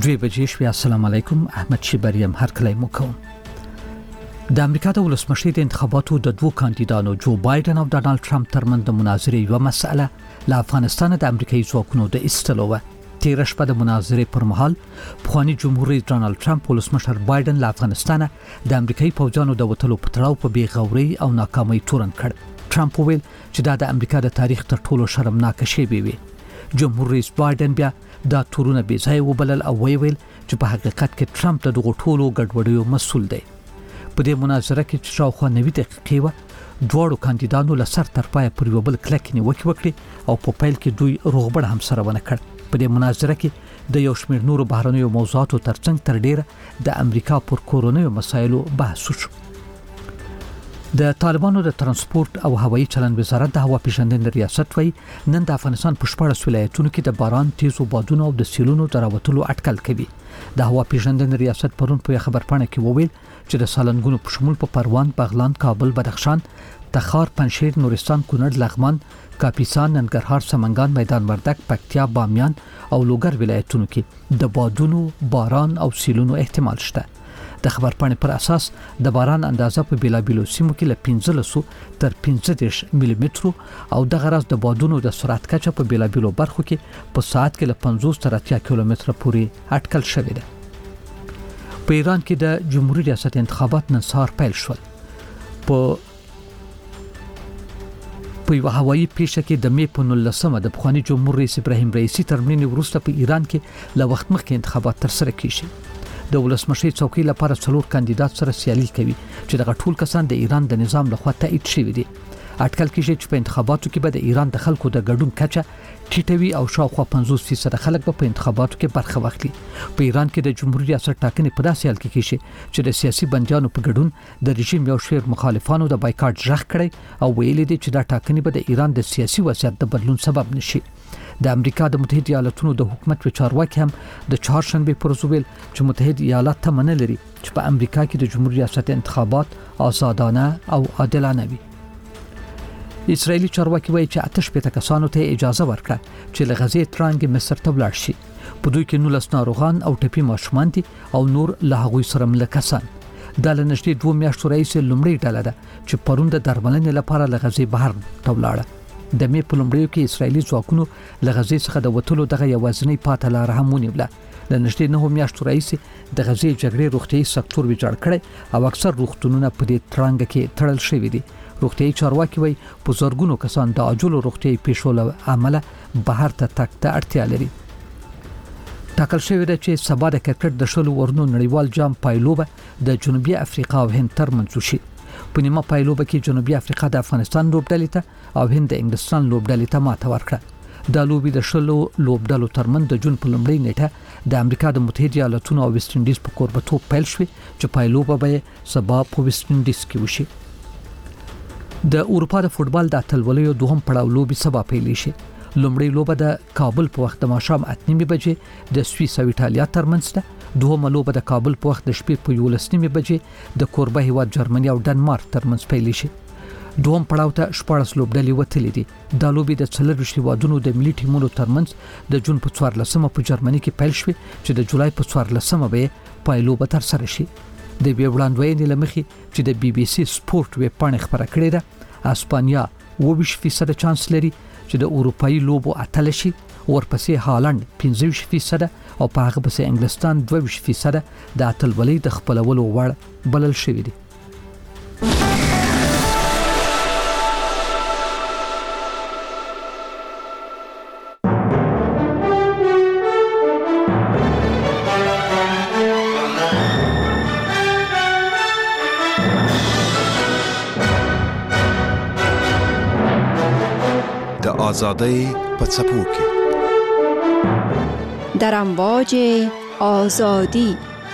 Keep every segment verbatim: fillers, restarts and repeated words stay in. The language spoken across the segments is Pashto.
دوی بجې شوې. السلام علیکم. احمد شیبریم هر کله مو کوم. د امریکا د ولسمشر د انتخاباتو د دوه کاندیدانو جو بایدن او ډانلډ ټرمپ ترمنځ د مناظرې یو مسأله له افغانستان د امریکایي ځواکونو د ایستلو و. تیر شپه د مناظرې پر مهال پخوانی جمهور رئیس ډانلډ ټرمپ ولسمشر بایدن له افغانستان د امریکایي پوځانو د وټلو په تړاو په بیغوري او ناکامۍ تورن کړ. ټرمپ وویل چې دا د امریکا د تاریخ تر ټولو شرمناک شی وي. جمهور رئیس بایدن بیا دا تورونه بې ځای وبلل او ویل چې په حقیقت کې ټرمپ د دغو ټولو ګډوډیو مسؤل دی. په دې مناظره کې چې شاوخوا نوي دقیقې وه، دواړو کاندیدانو له سر تر پایه پر یو بل کلکې نیوکې وکړې او په پیل کې دوی روغبړ هم سره ونه کړ. په دې مناظره کې د یو شمېر نورو بهرنیو موضوعاتو ترڅنګ تر ډیره د امریکا پر کورنیو مسایلو بحث وشو. د طالبانو د ترانسپورت او هوایي چلند وزارت د هوا پیژندنې ریاست وایي نن د افغانستان په شپاړس ولایتونو کې د باران، تیزو بادونو او د سیلونو د راوتلو اټکل کوي. د هوا پیژندنې ریاست پرون په خبرپاڼه کې وویل چې د سالنګونو په شمول په پروان، بغلان، کابل، بدخشان، تخار، پنجشیر، نورستان، کونړ، لغمان، کاپیسا، ننګرهار، سمنګان، میدان وردګ، پکتیا، بامیان او لوګر ولایتونو کې د بادونو، باران او سیلونو احتمال شته. د خبرپاڼې پر اساس د باران اندازه په بیلابیلو سیمو کې له پنځلس تر پنځه دېرش ملي مترو او د غرض د بادونو د سرعت کچه په بیلابیلو برخو کې په ساعت کې له پنځوس تر اتیا کیلومتره پورې اټکل شوې ده. په ایران کې د جمهوریت ریاست انتخابات نن سهار پیل شول. په په یو هوایي پیښه کې د مې په نولسمه د پخوانی جمهور رئیس ابراهیم رئیسی تر مړینې وروسته په ایران کې له وخت مخکې انتخابات ترسره کیږي. د ولسمشر څوکۍ لپاره څلور کاندیدات سره سیالي کوي چې دغه ټول کسان د ایران د نظام لخوا تایید شوي دي. اټکل کیږي چې په انتخاباتو کې به د ایران د خلکو د ګډون کچه ټیټوي او شاوخوا پنځوس فیصد خلک به په انتخاباتو کې برخه واخلي. په ایران کې د جمهوریت ریاست ټاکنې په داسې حال کې کیږي چې د سیاسي بنجانو په ګډون د رژیم یو شمېر مخالفانو د بایکاټ ژغ کړی او ویلي دي چې دا ټاکنې به د ایران د سیاسي وضعیت د بدلون سبب نشي. د امریکا د متحده ایالاتونو د حکومت چارواکي هم د چهارشنبه پر ورځ ویل چې متحده ایالات تمنه لري چې په امریکا کې د جمهوریت ریاست انتخابات آزادانه او عادلانه وي. اسرائیلي چارواکي وایي چې آتش پته کسانو ته اجازه ورکړه چې له غزې ترانګ مصر ته ولاړ شي. په دوی کې نولس ناروغان او ټپي ماشومان دي او نور له هغوی سره مله کسان. دا له نږدې دوه میاشتو راهیسې لومړۍ ډله ده چې پرون د درملنې لپاره له غزې بهر ته ولاړه. د مې په لومړیو کې اسرائیلي ځواکونو له غزې څخه د وټلو دغه یوازینۍ پاتې لار هم ونیوله. له نږدې نهو میاشتو راهیسې د غزې جګړې روغتیايي سکتور ویجاړ کړی او اکثر روغتونونه په دې ترانګ کې تړل شوي دي. روغتیايي چارواکي وایي په زرګونو کسان د عاجلو روغتیايي پیښو له امله بهر ته تګ ته اړتیا لري. ټاکل شوې ده چې سبا د کرکټ د شلو ورنو نړیوال جام پایلوبه د جنوبي افریقا او هند ترمنځ وشي. په نیمه پایلوبه کې جنوبي افریقا د افغانستان لوبډلې ته او هند د انګلستان لوبډلې ته ماته ورکړه. د لوبي د شلو لوبډلو ترمنځ د جون په لومړۍ نیټه د امریکا د متحده ایالاتونو او ویسټ انډیز په کوربتوب پیل شوې چې پایلوبه به سبا په ویسټ انډیز کې وشي. د اروپا د فوتبال د اتلولیو دوهم پړاو لوبي سبا پیل شي. لومړی لوبه د کابل په وخت د ماښام اته نیمې بجې د سویس او ایټالیا ترمنځ ده. دوهمه لوبه د کابل په وخت د شپې په یولس نیمې بجې د کوربه هیواد جرمني او ډنمارک ترمنځ پیل شي. دوهم پړاو ته شپاړس لوبډلې وتلې دي. دا لوبې د څلرویشت هیوادونو د ملي ټیمونو ترمنځ د جون په څوارلسمه په جرمني کې پیل شوې چې د جولای په څوارلسمه به پایلوبه ترسره شي. د بیا وړاندوینې له مخې چې د بي بي سي سپورت ویب پاڼې خبره کړې ده، اسپانیا اووه فیصد چانس لري چې د اروپایي لوبو اتل شي، ورپسې هالند پنځه فیصد او په هغه پسې انګلستان دوه فیصد د اتلولۍ د خپلولو وړ بلل شوی دی. د آزادۍ په څپو کې در امواج آزادی.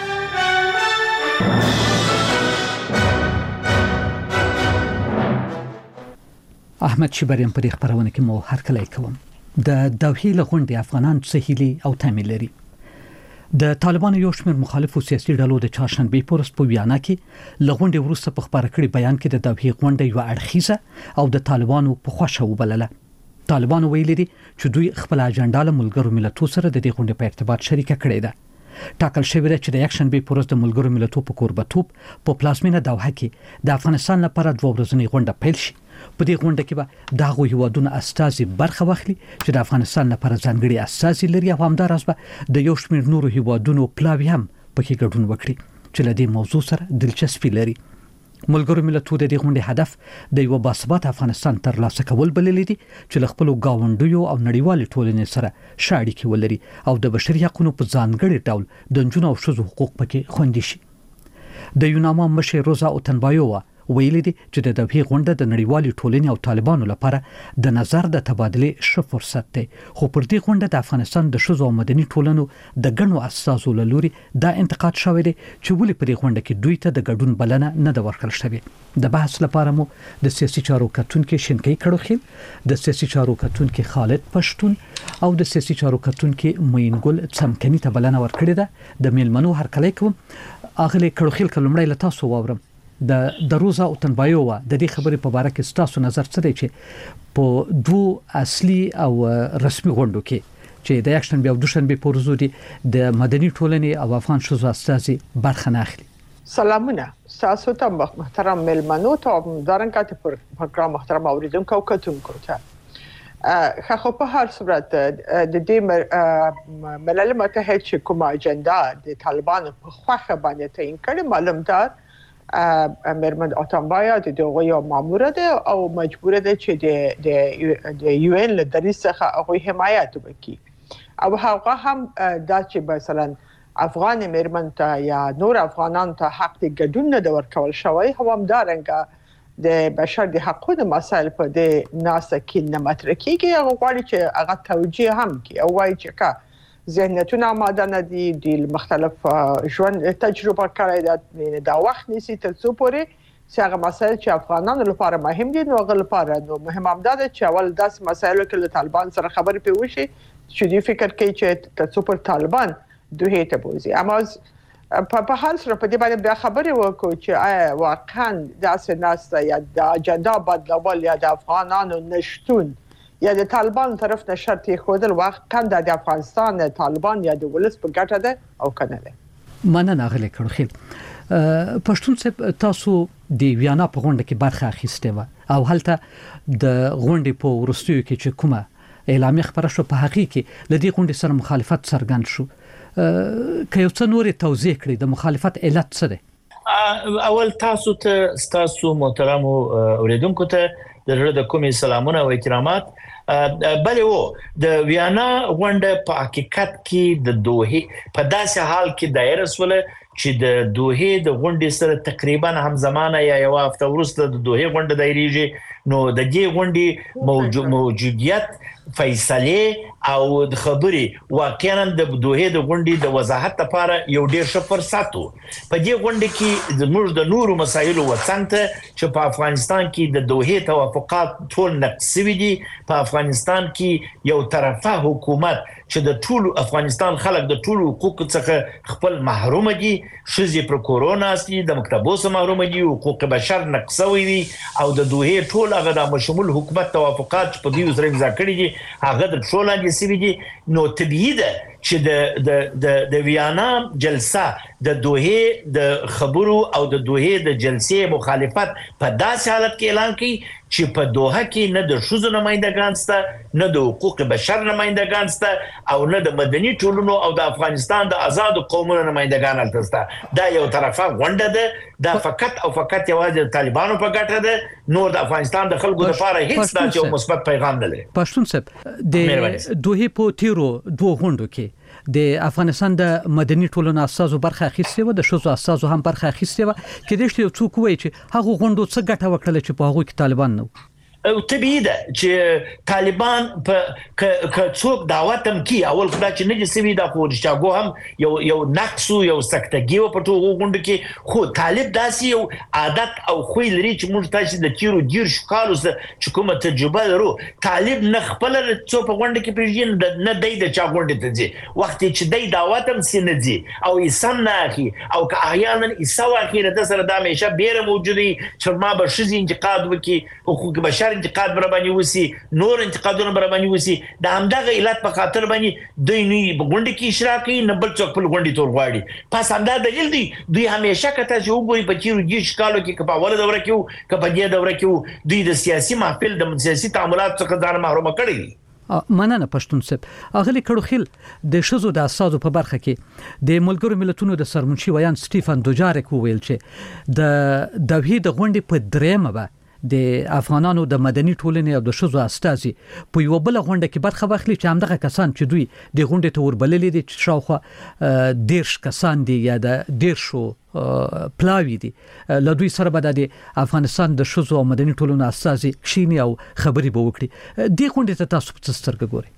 احمد شیبریم په خبرونه کې مو هر کله کوم. د دوحې لغونډې افغانان سهیلي او تامین لري. د طالبانو یو شمېر مخالفو سیاسي ډلو د چهارشنبه په ورځ په ویانا کې لغونډې وروسته په خبره کړي بیان کې د دوحې غونډه یو اړخیزه او د طالبانو په خوښه وبلله. طالبانو ویلي دي چې دوی خپل اجنډا له ملګرو ملتونو سره د دې غونډې په ارتباط شریکه کړې ده. ټاکل شوی دی چې د یکشنبه په ورځ د ملګرو ملتونو په کوربتوب په پلازمینه دوحه کې د افغانستان لپاره دوه ورځنۍ غونډه پیل شي. په دې غونډه کې به دغه هیوادونو استازي برخه واخلي چې د افغانستان لپاره ځانګړي استازي لري او همدارس به د یو شمېر نورو هیوادونو پلاوی هم پکې ګډون وکړي چې له دې موضوع سره دلچسپي لري. ملګرو ملتونو د دې غونډې هدف د یو باثباته افغانستان ترلاسه کول بللی دي چې له خپل ګاونډیو او نړیوال ټولنې سره ښه اړیکې ولري او د بشري حقوقو په ځانګړي ډول د نجونو او ښځو حقوق پکې خوندي شي. د یوناما مشر روزا اوتنبایووا ویلي دي چې د دغه غونډه د نړیوالې ټولنې او طالبانو لپاره د نظر د تبادلې ښه فرصت دی، خو پر دې غونډه د افغانستان د ښځو او مدني ټولنو د ګڼو اساسو لوري دا انتقاد شوی دی چې ولې په دې غونډه کې دوی ته د ګډون بلنه نه ده ورکړل شوې. د بحث لپاره مو د سیاسي چارو کتونکو شینکي کړوخیل، د سیاسي چارو کتونکو خالد پښتون او د سیاسي چارو کتونکو مینګل څمکني ته بلنه ورکړې ده. د میلمنو هرکلی کوم. اغلی کړوخیل کلمړی له تاسو واورم د د روزا اوتنبایووا د دې خبرې په اړه کې تاسو نظر څه دی چې په دوه اصلي او رسمي غونډو کې چې د یکشنبه او دوشنبه په ورځو دي د مدني ټولنې او افغان ښځو استازي برخه نه اخلي. سلامونه تاسو ته محترم ملمنو ته دارنګه ته پروګرام محترم اوریدونکو او کتونکو ته خو په هر صورت د دې ملل متحد چې کومه اجنډا د طالبانو په خوخه باندې تعین کړي معلوم ده مرمن اوتنبایا د دغه یو مامور ده او مجبور ده چې د د یو ان له دریځ څخه هغه حمایت وکړي او هغه هم دا چې مثلا افغان مرمن ته یا نور افغانان ته حق د ګډون نه ورکول شوی هم دارنګه د بشر د حقوقو مسایل په د ناسه کې نه مطرح کیږي. هغه غواړي چې هغه توجیه هم کوي او وايي چې کا ذهنیتونه آماده نه دي د مختلف ژوند تجربه کړی دا وخت نیسي تر څو پورې چې هغه مسایل چې افغانانو لپاره مهم دي نو هغه لپاره نو مهم هم ده چې اول داس مسایلو کې له طالبان سره خبرې پیوشي چې دوی فکر کوي چې تر څو پر طالبان دوی ته بوزي. اما په حال سره په دې باندې بیا خبرې وکړو چې واقعا داسې ناسته یا د اجنډا بدلول یا د افغانانو نشټون یا د طالبان طرف نه شرط خودل وخت کم د افغانستان طالبان یا د ولس په ګټه ده او کنه ده. مننه غلې کړخیل. پښتون صاحب تاسو د ویانا په غونډه کې برخه اخیسته و او هلته د غونډې په ورستیو کې چې کومه اعلامیه خبره شو په حقیقت کې لدی غونډې سره مخالفت څرګند شو. که یو څه نورې توضیح کړئ د مخالفت علت څه دی؟ اول تاسو ته تاسو محترم اوریدونکو ته د زړه د کومې سلامونه او احترامات. بلې وو د ویانا غونډه په حقیقت کې د دوحې په داسې حال کې دایره سول چې د دوحې د غونډې سره تقریبا همزمانه یا یو هفته وروسته د دوحې غونډه دایریږي. نو د دې غونډې موجودیت فیصله او د خبري واقعا د دوحې د غونډې د وضاحت لپاره یو ډیر ښه فرصت وو. په دې غونډه کې د موږ د نورو مسایلو وڅنګ چې په افغانستان کې د دوحې توافقات ټول نقصوي دي. په افغانستان کې یو طرفه حکومت چې د ټول افغانستان خلک د ټول حقوق څخه خپل محروم دي، شذې پر کورونا استي د مکتبو سره محروم دي، حقوق بشر نقصوي وي او د دوحې ټول هغه د مشمول حکومت توافقات په دې سره امضا کړي دي هغه د ټول لاندې سوي دي. نو طبيعي ده چې د د د د ویانا جلسه د دوحې د خبرو او د دوحې د جلسې مخالفت په داسې حالت کې اعلان کړي چې په دوحه کې نه د ښځو نمائندګان شته، نه د حقوق بشر نمائندګان شته او نه د مدني ټولنو او د افغانستان د آزاد قومونو نمائندګان هلته شته. دا یو طرفه غونډه ده، دا فقط او فقط یوازې د طالبانو په ګټه ده، نور د افغانستان د خلکو لپاره هیڅ داسې یو مثبت پیغام نه لري. پښتون صاحب د دوحې په تیرو دوه غونډو کې د افغانستان د مدني ټولنو اساسو برخه اخیسته و، د شوزو اساسو هم برخه اخیسته و، کې د شته څوک وایي چې هغه غونډو څه ګټه وکړه چې په هغه کې طالبان نو او طبيعي ده چې طالبان په ک څوک دعوت هم کی اول خدای چې نه دي سوي دا خو شاګو هم یو یو نقص یو سکتګي و په ټولو غونډو کې. خو طالب داسي یو عادت او خو لري چې موږ تاسو د تیرو دیر شکالو چې کومه تجربه لرو. طالب نه خپل څو په غونډه کې پیژین نه دی د چا غونډه ته ځي وخت چې دی دعوت هم سینه ځي او یې نه اخی او که احیانا یې سوا اخیره د سره د همیشه بیره موجودي چې ما به شذ انتقاد وکي حقوق بشر زیاتر انتقاد بر باندې وسی نور انتقادونه بر باندې وسی د همدغه علت په خاطر باندې دوی نه غونډه کې اشراق کوي نه بل څوک په غونډه تور غواړي پس همدا دلیل دی دوی همیشه کته چې وګوري په چیرو کې شکالو کې په اوله دوره کې او په دې دوره کې دوی د سیاسي محفل د سیاسي تعاملات څخه ځان محروم کړي مننه پښتون صاحب اغلی کړو خل د شزو د اساسو په برخه کې د ملګرو ملتونو د سرمنشي ویان سټيفن دوجارک ویل چې د دوی د غونډې په دریمه به د افغانانو د مدني ټولنې او د شزو استازي په یو بل غونډه کې برخه واخلي چې همدغه کسان چې دوی د غونډې ته وربللې دي چې شاوخوا دیرش کسان دي یا د دیرشو پلاوی دي له دوی سره به د افغانستان د شزو او مدني ټولنې استازي کښینی او خبري به وکړي د غونډې ته تاسو په سترګه ګورئ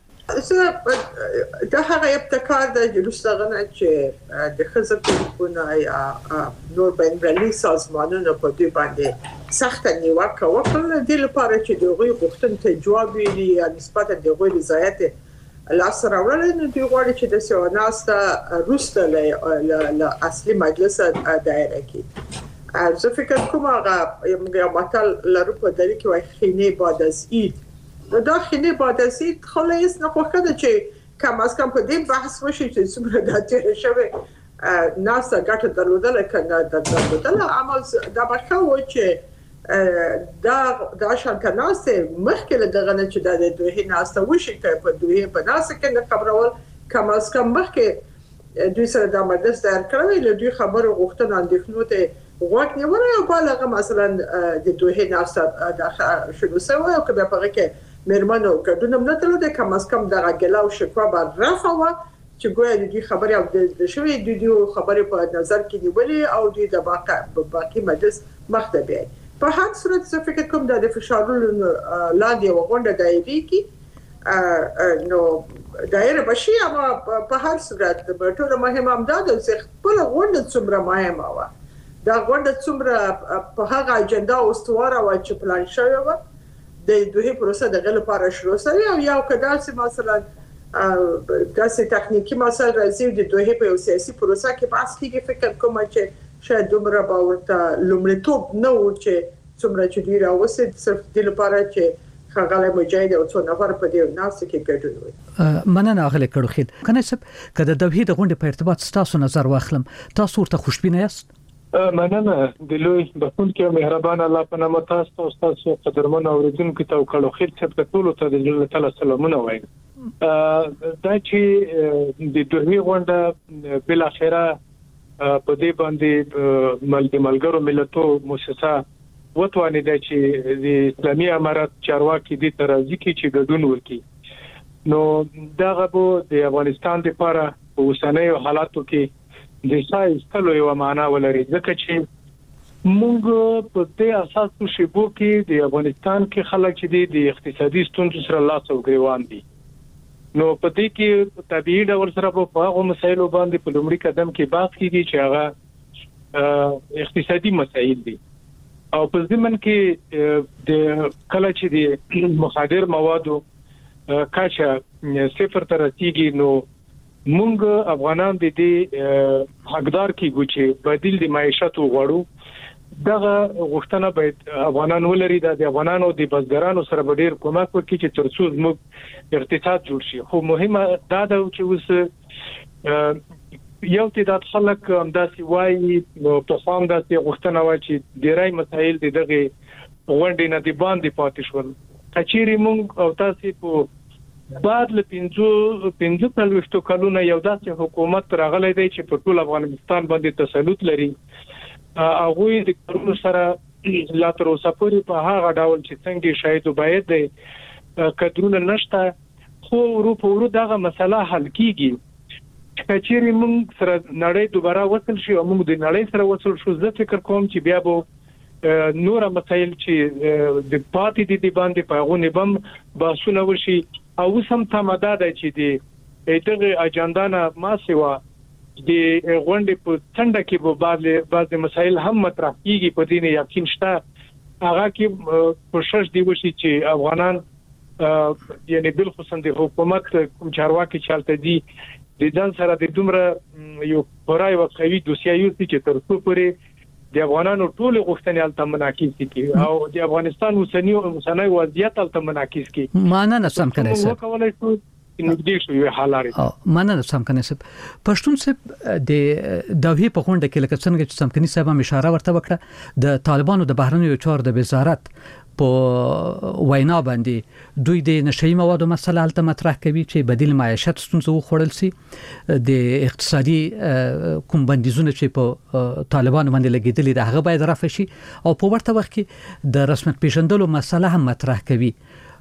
دا هغه ابتکار د جلوسغنه چې د خزر ټلیفونه یا نور بین‌المللي سازمانونو په دې باندې سخت نیوکه وکړه د لپاره چې د غوي غوښتنې ته جواب ویلي یا نسبت د غوي رضایت لاس راوړل نو دوی غواړي چې د سیوناستا روسته له اصلي مجلس دایره کې زه فکر کوم هغه یو متل لرو په دلی کې وایي خینه بعد از عید دا خینه بعد از عید خلاص نه خوښه ده چې کم از کم په دې بحث وشي چې څومره د تیر شوی ناسا ګټه درلودل کنه درلودل اما دا بخښه و چې دا دا شانته ناسه مخکې دغه نه چې د دوی ناسه وشي ته په دوی په ناسه کې نه خبرول کم از کم مخکې دوی سره د مجلس دایر کړی له دوی خبرو غوښتنه اندېښنو ته وخت نیول او بالغه مثلا د دوی ناسه د شنو سوي او کبه په کې مرمنو کډونم نه تلو د کم از کم دغه ګلاو شکوا بر رافوا چې ګویا د دې خبرې او د شوی د دې خبرې په نظر کې نیولې او د باقي باقي مجلس مخته په هر صورت څه فکر کوم د فشارونو لاندې وغونډه دایري کې نو دایره بشي اما په هر صورت ټول مهمه امداد او خپل غونډه څومره مهمه و دا غونډه څومره په هغه اجنډا او استواره و چې پلان شوی و د دوی پروسه د غل لپاره شروع شوی او یو کډال سي مثلا داسې تخنیکی مسایل راځي د دوی په سیاسي پروسه کې پاس کېږي فکر کوم چې شاید دومره باورته لومړیتوب نه و چې څومره چې دوی راوځي صرف د لپاره چې خغاله مجاهد او څو نفر په دې ناس کې ګډون وي مننه اغله کړو خید کنه سب کله د دوی د غونډې په ارتباط تاسو نظر واخلم تاسو ورته خوشبینه یاست مننه د لوی بخون کې مهربان الله په نامه تاسو تاسو قدرمن اوریدونکو ته کړو خیر څه ټول ته د الله تعالی سلامونه وایم دا چې د دوی غونډه بل اخره په دې باندې ملګری ملګرو ملتو مؤسسه وتوانې د چې د اسلامي امارات چارواکي د ترازی کې چې ګډون وکړي نو دا غو د افغانستان لپاره په اوسنیو حالاتو کې د ځای ستلو یو معنا ولري ځکه چې موږ په دې اساس شیبو کې د افغانستان کې خلک چې د اقتصادي ستونزو سره لاس او ګریوان دي نو په دې کې طبيعي ډول سره په هغه مسایلو باندې په لومړي قدم کې بحث کیږي چې هغه اقتصادي مسایل دي او په ضمن کې د کله چې د مخدر موادو کاچا صفر تر رسیدي نو مونږ افغانان د دې حقدار کیږو چې بدیل د معیشت وغواړو دغه غوښتنه باید افغانان ولري د افغانانو د بزګرانو سره ډېر کومک وکړي چې ترڅو موږ اقتصاد جوړ شي خو مهمه دا ده چې اوس یو تعداد خلک همداسي وایي په خام داسې غوښتنه و چې ډېرای مسایل دغه غونډې نه دی باندې پاتې شول کچيري مونږ او تاسو په بعد له پنځو پنځو پلوشتو کلونه یو داسې حکومت راغلی دی چې په ټول افغانستان باندې تسلط لري هغه د کارونو سره لا تر اوسه پورې په هغه ډول چې څنګه شاید باید د کډرونه نشته خو ورو په ورو دغه مسله حل کیږي کچېری موږ سره نړۍ دوباره وصل شي او موږ د نړۍ سره وصل شو زه فکر کوم چې بیا به نور مسایل چې د پاتې دي باندې په غو بم باسونه وشي او سم تماده ده چې د دغه اجنډا نه ما سیوا د غونډې په څنډه کې به بعض بعض مسایل هم مطرح کیږي په دې نه یقین شته هغه کې کوشش دی وشي چې افغانان یعنی بل خصوصا د حکومت کوم چارواکي چالت دي د ځان سره د دومره یو پرای او قوي دوسیه یو چې تر څو پورې د افغانانو ټول غوښتنې الته منعکس دي او د افغانستان اوسنی اوسنی وضعیت الته منعکس کی معنا نه سم کنه سر کولای شو نږدې شو یو حالاري معنا نه سم کنه سر پښتون سره د دوی په غونډه کې لکه څنګه چې سمکني صاحب هم اشاره ورته وکړه د طالبانو د بهرنیو چارو د وزارت په وینا باندې دوی د نشئی موادو مسله الته مطرح کوي چې بدیل معیشت ستونزه وخوړل سي د اقتصادي کوم بندیزونه چې په طالبانو باندې لګیدلي د هغه باید رفع شي او په ورته وخت کې د رسمیت پیژندلو مسله هم مطرح کوي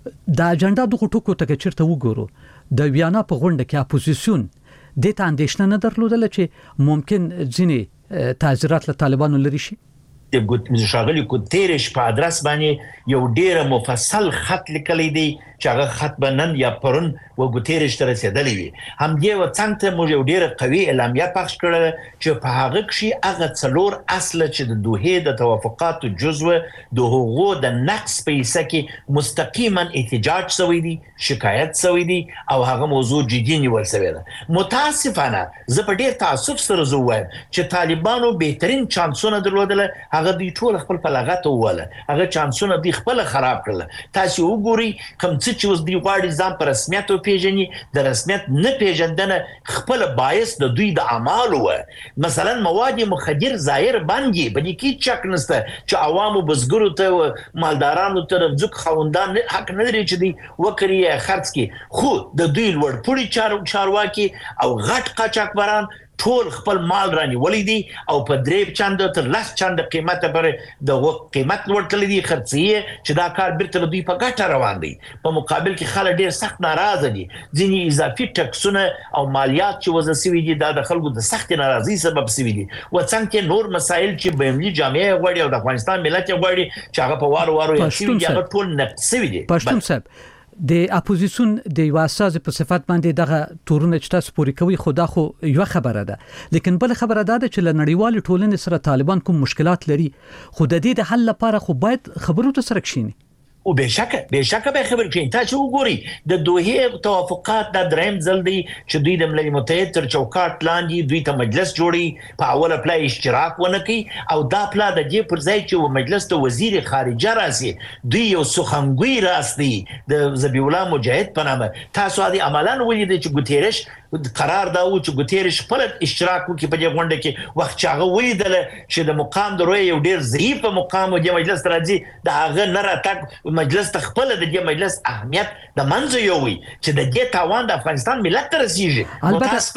د اجنډا دغه ټکو ته چیرته وګورو د ویانا په غونډه کې اپوزیسیون د ته اندېښنه نه درلودله چې ممکن ځینې تعزیرات له طالبانو لري شي د ګوت شاغلی کو تیرش په ادرس باندې یو ډیر مفصل خط لیکلی دی چې هغه خط بنن یا پرون و ګوتیرش تر رسیدلی وي هم دی و څنګه مو یو ډیر قوي اعلامیه پخش کړل چې په هغه کې هغه څلور اصل چې د دوه د توافقات جزو د حقوق د نقص په حصہ کې مستقیما احتجاج شوی دی شکایت شوی دی او هغه موضوع جدي نیول شوی ده متاسفانه زه په ډیر تاسف سره زه وایم چې طالبانو بهترین چانسونه درلودل هغه دی ټول خپل په لغت وواله هغه چانسونه دی خپل خراب کړل تاسو وګورئ کوم څه چې اوس دی غواړي ځان په رسمیت او پیژني د رسمیت نه پیژندنه خپل باعث د دوی د اعمالو مثلا مواد مخدر ظاهر باندې بلې کې چک نسته چې عوامو بزګرو ته مالدارانو ته رزق خوندان حق نه لري چې دی وکړي خرڅ کی خو د دوی لوړ پوړي چارواکي او غټ قاچاقبران ټول خپل مال رانی ولې دي او په درې چاند تر لاس چاند قیمته پر د قیمت ورکړل دي خرڅي چې دا کار بیرته دوی په ګټه روان دي په مقابل کې خلک ډیر سخت ناراضه دي ځینې اضافي ټکسونه او مالیات چې وضع شوي دي دا د خلکو د سخت ناراضي سبب شوي دي و څنګه نور مسایل چې بهمني جامعه غوړي او د افغانستان ملت غوړي چې هغه په وارو وارو یې شوي دي هغه ټول نقص شوي دي پښتون صاحب د اپوزیسیون د یو اساس په صفت باندې دغه تورونه چې تاسو پوری کوي خدا خو یو خبره ده لیکن بل خبره ده چې لنړیوال ټولنې سره طالبان کوم مشکلات لري خو د دې د حل لپاره خو باید خبرو ته سره کښینی او بشکه بشکه به خبر کړئ تاسو وګورئ د دوه توافقات د دریم ځل دی چې دوی د ملل متحد تر چوکاټ لاندې دوی ته مجلس جوړي په اوله پلای اشتراک ونکړي او دا پلا د دې پر ځای چې مجلس ته وزیر خارجه راسي دوی یو سخنګوي راستي د ذبیح الله مجاهد په نامه تاسو د عملاً ولید چې ګوتیرش قرار دا و چې ګوتیرش خپل اشتراک وکړي په دې غونډه کې وخت چې هغه ولیدل چې د مقام د روی یو ډیر ضعیف مقام د مجلس راځي د هغه نه راتګ مجلس تخپل د دې مجلس اهمیت د منځ یووي چې د دې تاوان د افغانستان ملت ته رسیږي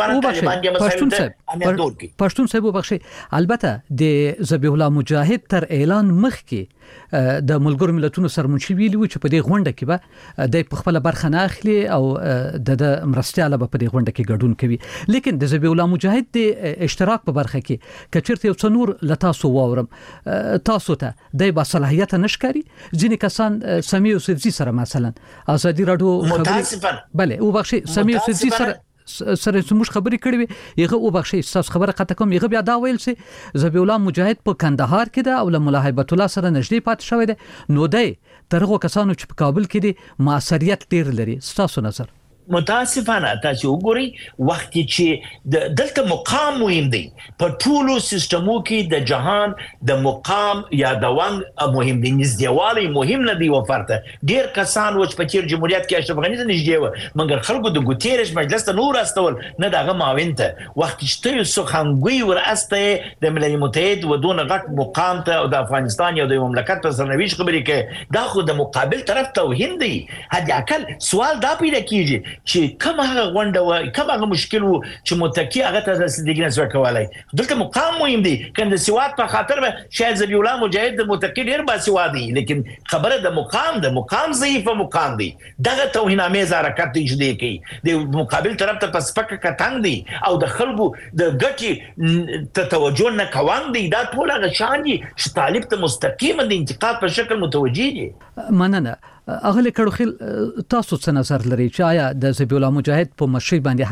البته پښتون صاحب وبخښي البته د ذبیح الله مجاهد تر اعلان مخکې د ملګرو ملتونو سرمنشي ویلي و چې په دې غونډه کې به د خپل برخه نه اخلي او د مرستياله په دې غونډه کې ګډون کوي لیکن د ذبیح الله مجاهد د اشتراک په برخه کې کچرته یو څنور لتاسو واورم تاسو ته د باصلاحیت نشکاري ځینې کسان سمیع یوسفزي سره مثلا ازادي رادیو متاسفانه بله او بخشي سمیع یوسفزي سره سره سموش خبرې کړې وي یغه او بخشي تاسو خبره قطه کوم یغه بیا دا ویل سي ذبیح الله مجاهد په کندهار کې ده او له مولا هیبت الله سره نږدې پات شوی ده نو دی ترغه کسانو چې په کابل کې دي معاصریت ډیر لري تاسو نظر متاسفانه تاسو وګورئ وخت چې دلته مقام مهم دی په ټولو سیستمو کې د جهان د مقام یا د ونګ مهم دی نږدېوالی مهم نه دی وفرته ډیر کسان وچ په چیر جمهوریت کې اشرف غنی ته نږدې و مګر خلکو د ګوتیرش مجلس ته نور استول نه دغه معاون ته وخت چې یو سخنګوي وراسته د ملل متحد و دون غټ مقام ته د افغانستان یا د مملکت پر سرنويش خبرې کوي دا خو د مقابل طرف توهین دی هدي اکل سوال دا پیدا کیږي چې کوم هغه غونډه و کوم هغه مشکل و چې متکی هغه ته تصدیق نه سوي کولای دلته مقام مهم دی کنده سواد په خاطر به شاید ذبیح الله مجاهد د متکی ډیر با سوادي لیکن خبره د مقام د مقام ضعیف مقام دی دغه توهین امیز حرکت دی چې دی کوي د مقابل طرف ته پسپک کتنګ دی او د خلکو د ګټي ته توجه نه کوان دی دا ټول هغه شان دي چې طالب ته مستقیما د انتقاد په شکل متوجي دي مننه اغله کړو تاسو څه نظر لري چې آیا د ذبیح الله مجاهد په مشرۍ باندې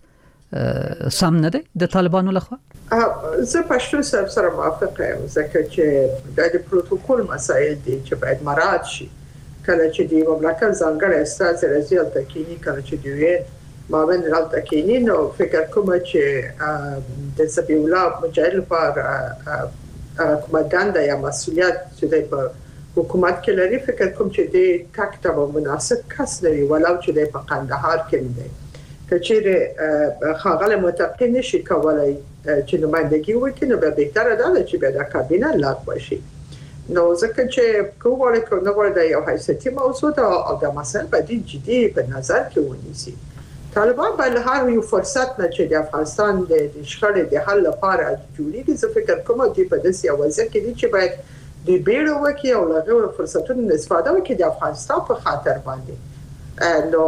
هیئت سم نه دی د طالبانو لخوا زه پښتو سره سره موافق یم ځکه چې د پروتوکول مسایل دي چې باید مراعات شي کله چې د مملکت ځانګړی استاذ رضی الله تکینی کله چې دوی معاون رال تکینی نو فکر کوم چې د ذبیح الله مجاهد لپاره کومه دنده یا مسولیت چې په حکومت کې لري فکر کوم چې د تاکتب مناسب کس لري ولو چې د په قندهار کې دی کچېره خاغله متقی نشي کولای چې نمائندګي وکړي نو به بهتره ده چې به د کابینه لاګ شي نو ځکه چې کومه کومه غوړه د یو حیثیتي موضوع ده او د مسایل باندې جدي په نظر کې ونیسي طالبان باندې هر یو فرصت نه چې د افغانستان د شخړې د حل لپاره جوړیږي زه فکر کوم چې په داسې یو وضع کې دي چې باید د بیړه وکړي او لغوه فرصتونو استفاده وکړي د افغانستان په خاطر باندې نو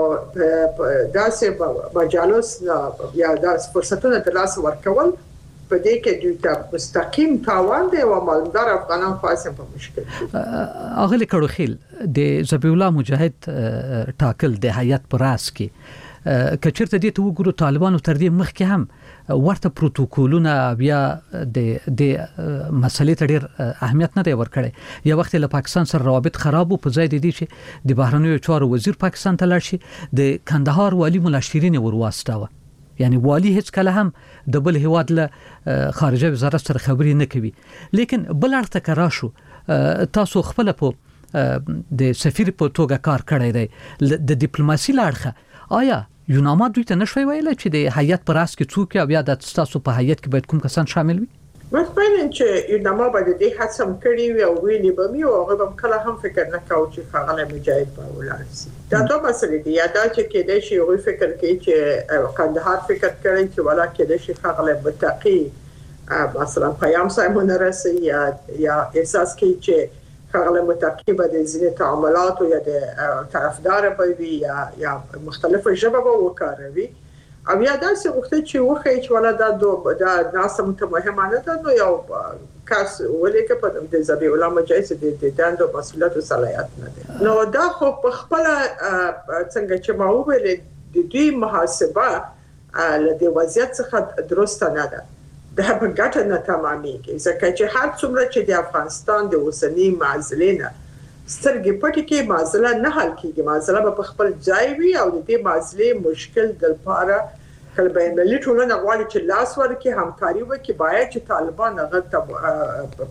داسې مجالس یا داسې فرصتونه د لاس ورکول په دې کې دوی ته مستقیم تاوان دی او مالدار افغانان خاصه په مشکل اغلی کړوخیل د ذبیح الله مجاهد ټاکل د هیئت پر راس کې کچرته دې ته وګورو طالبانو تر دې مخکې هم ورته پروتوکولونه بیا د د مسلې ته ډېر اهمیت نه دی ورکړی یو وخت له پاکستان سره روابط خراب وو په ځای د دې چې د بهرنیو چارو وزیر پاکستان ته لاړ شي د کندهار والی مولا شیرین ورواستاوه یعنی والی هیڅ کله هم د بل هواد له خارجه وزارت سره خبرې نه کوي لیکن بل اړخ ته راشو تاسو خپل په د سفیر په توګه کار کړی دی د ډیپلوماسي لاړخه آیا یوناما دوی ته نشوي ویل چې د هیئت پر راس کې څوک یا بیا د تاسو په هیئت کې باید کوم کسان شامل وي مطمئن چې یوناما باندې د هڅم کړی وي او ویلي به مې او هغه هم کله هم فکر نه کاوه چې خاغله مجاهد به ولارسي دا دوه مسلې دي یا دا چې کې د شي یو فکر کوي چې قندهار فکر کوي چې ولا کې د شي خاغله متقی مثلا پیام سایمون راسي یا یا احساس کوي چې خاغله متقی به د ځینې تعاملات او یا د طرفدار به وي یا یا مختلفه ژبه به وکاروي او یا داسې وخت چې وخی چې ولا دا د دا ناسم ته مهمه نه ده نو یو کس ولې په د ذبیح الله مجاهد د دندو مسؤلیت او صلاحیت نه ده نو دا خو په خپل څنګه چې ما وویل د دوی محاسبه له دې وضعیت څخه درسته نه ده دا په ګټه نه تمامېږي ځکه چې هر څومره چې د افغانستان د اوسنۍ معضلې نه سترګې پټې کې معضله نه حل کېږي معضله به په خپل ځای وي او د دې معضلې مشکل د لپاره کله بین المللي ټولنه غواړي چې لاس ورکړي همکاري وکړي باید چې طالبان هغه ته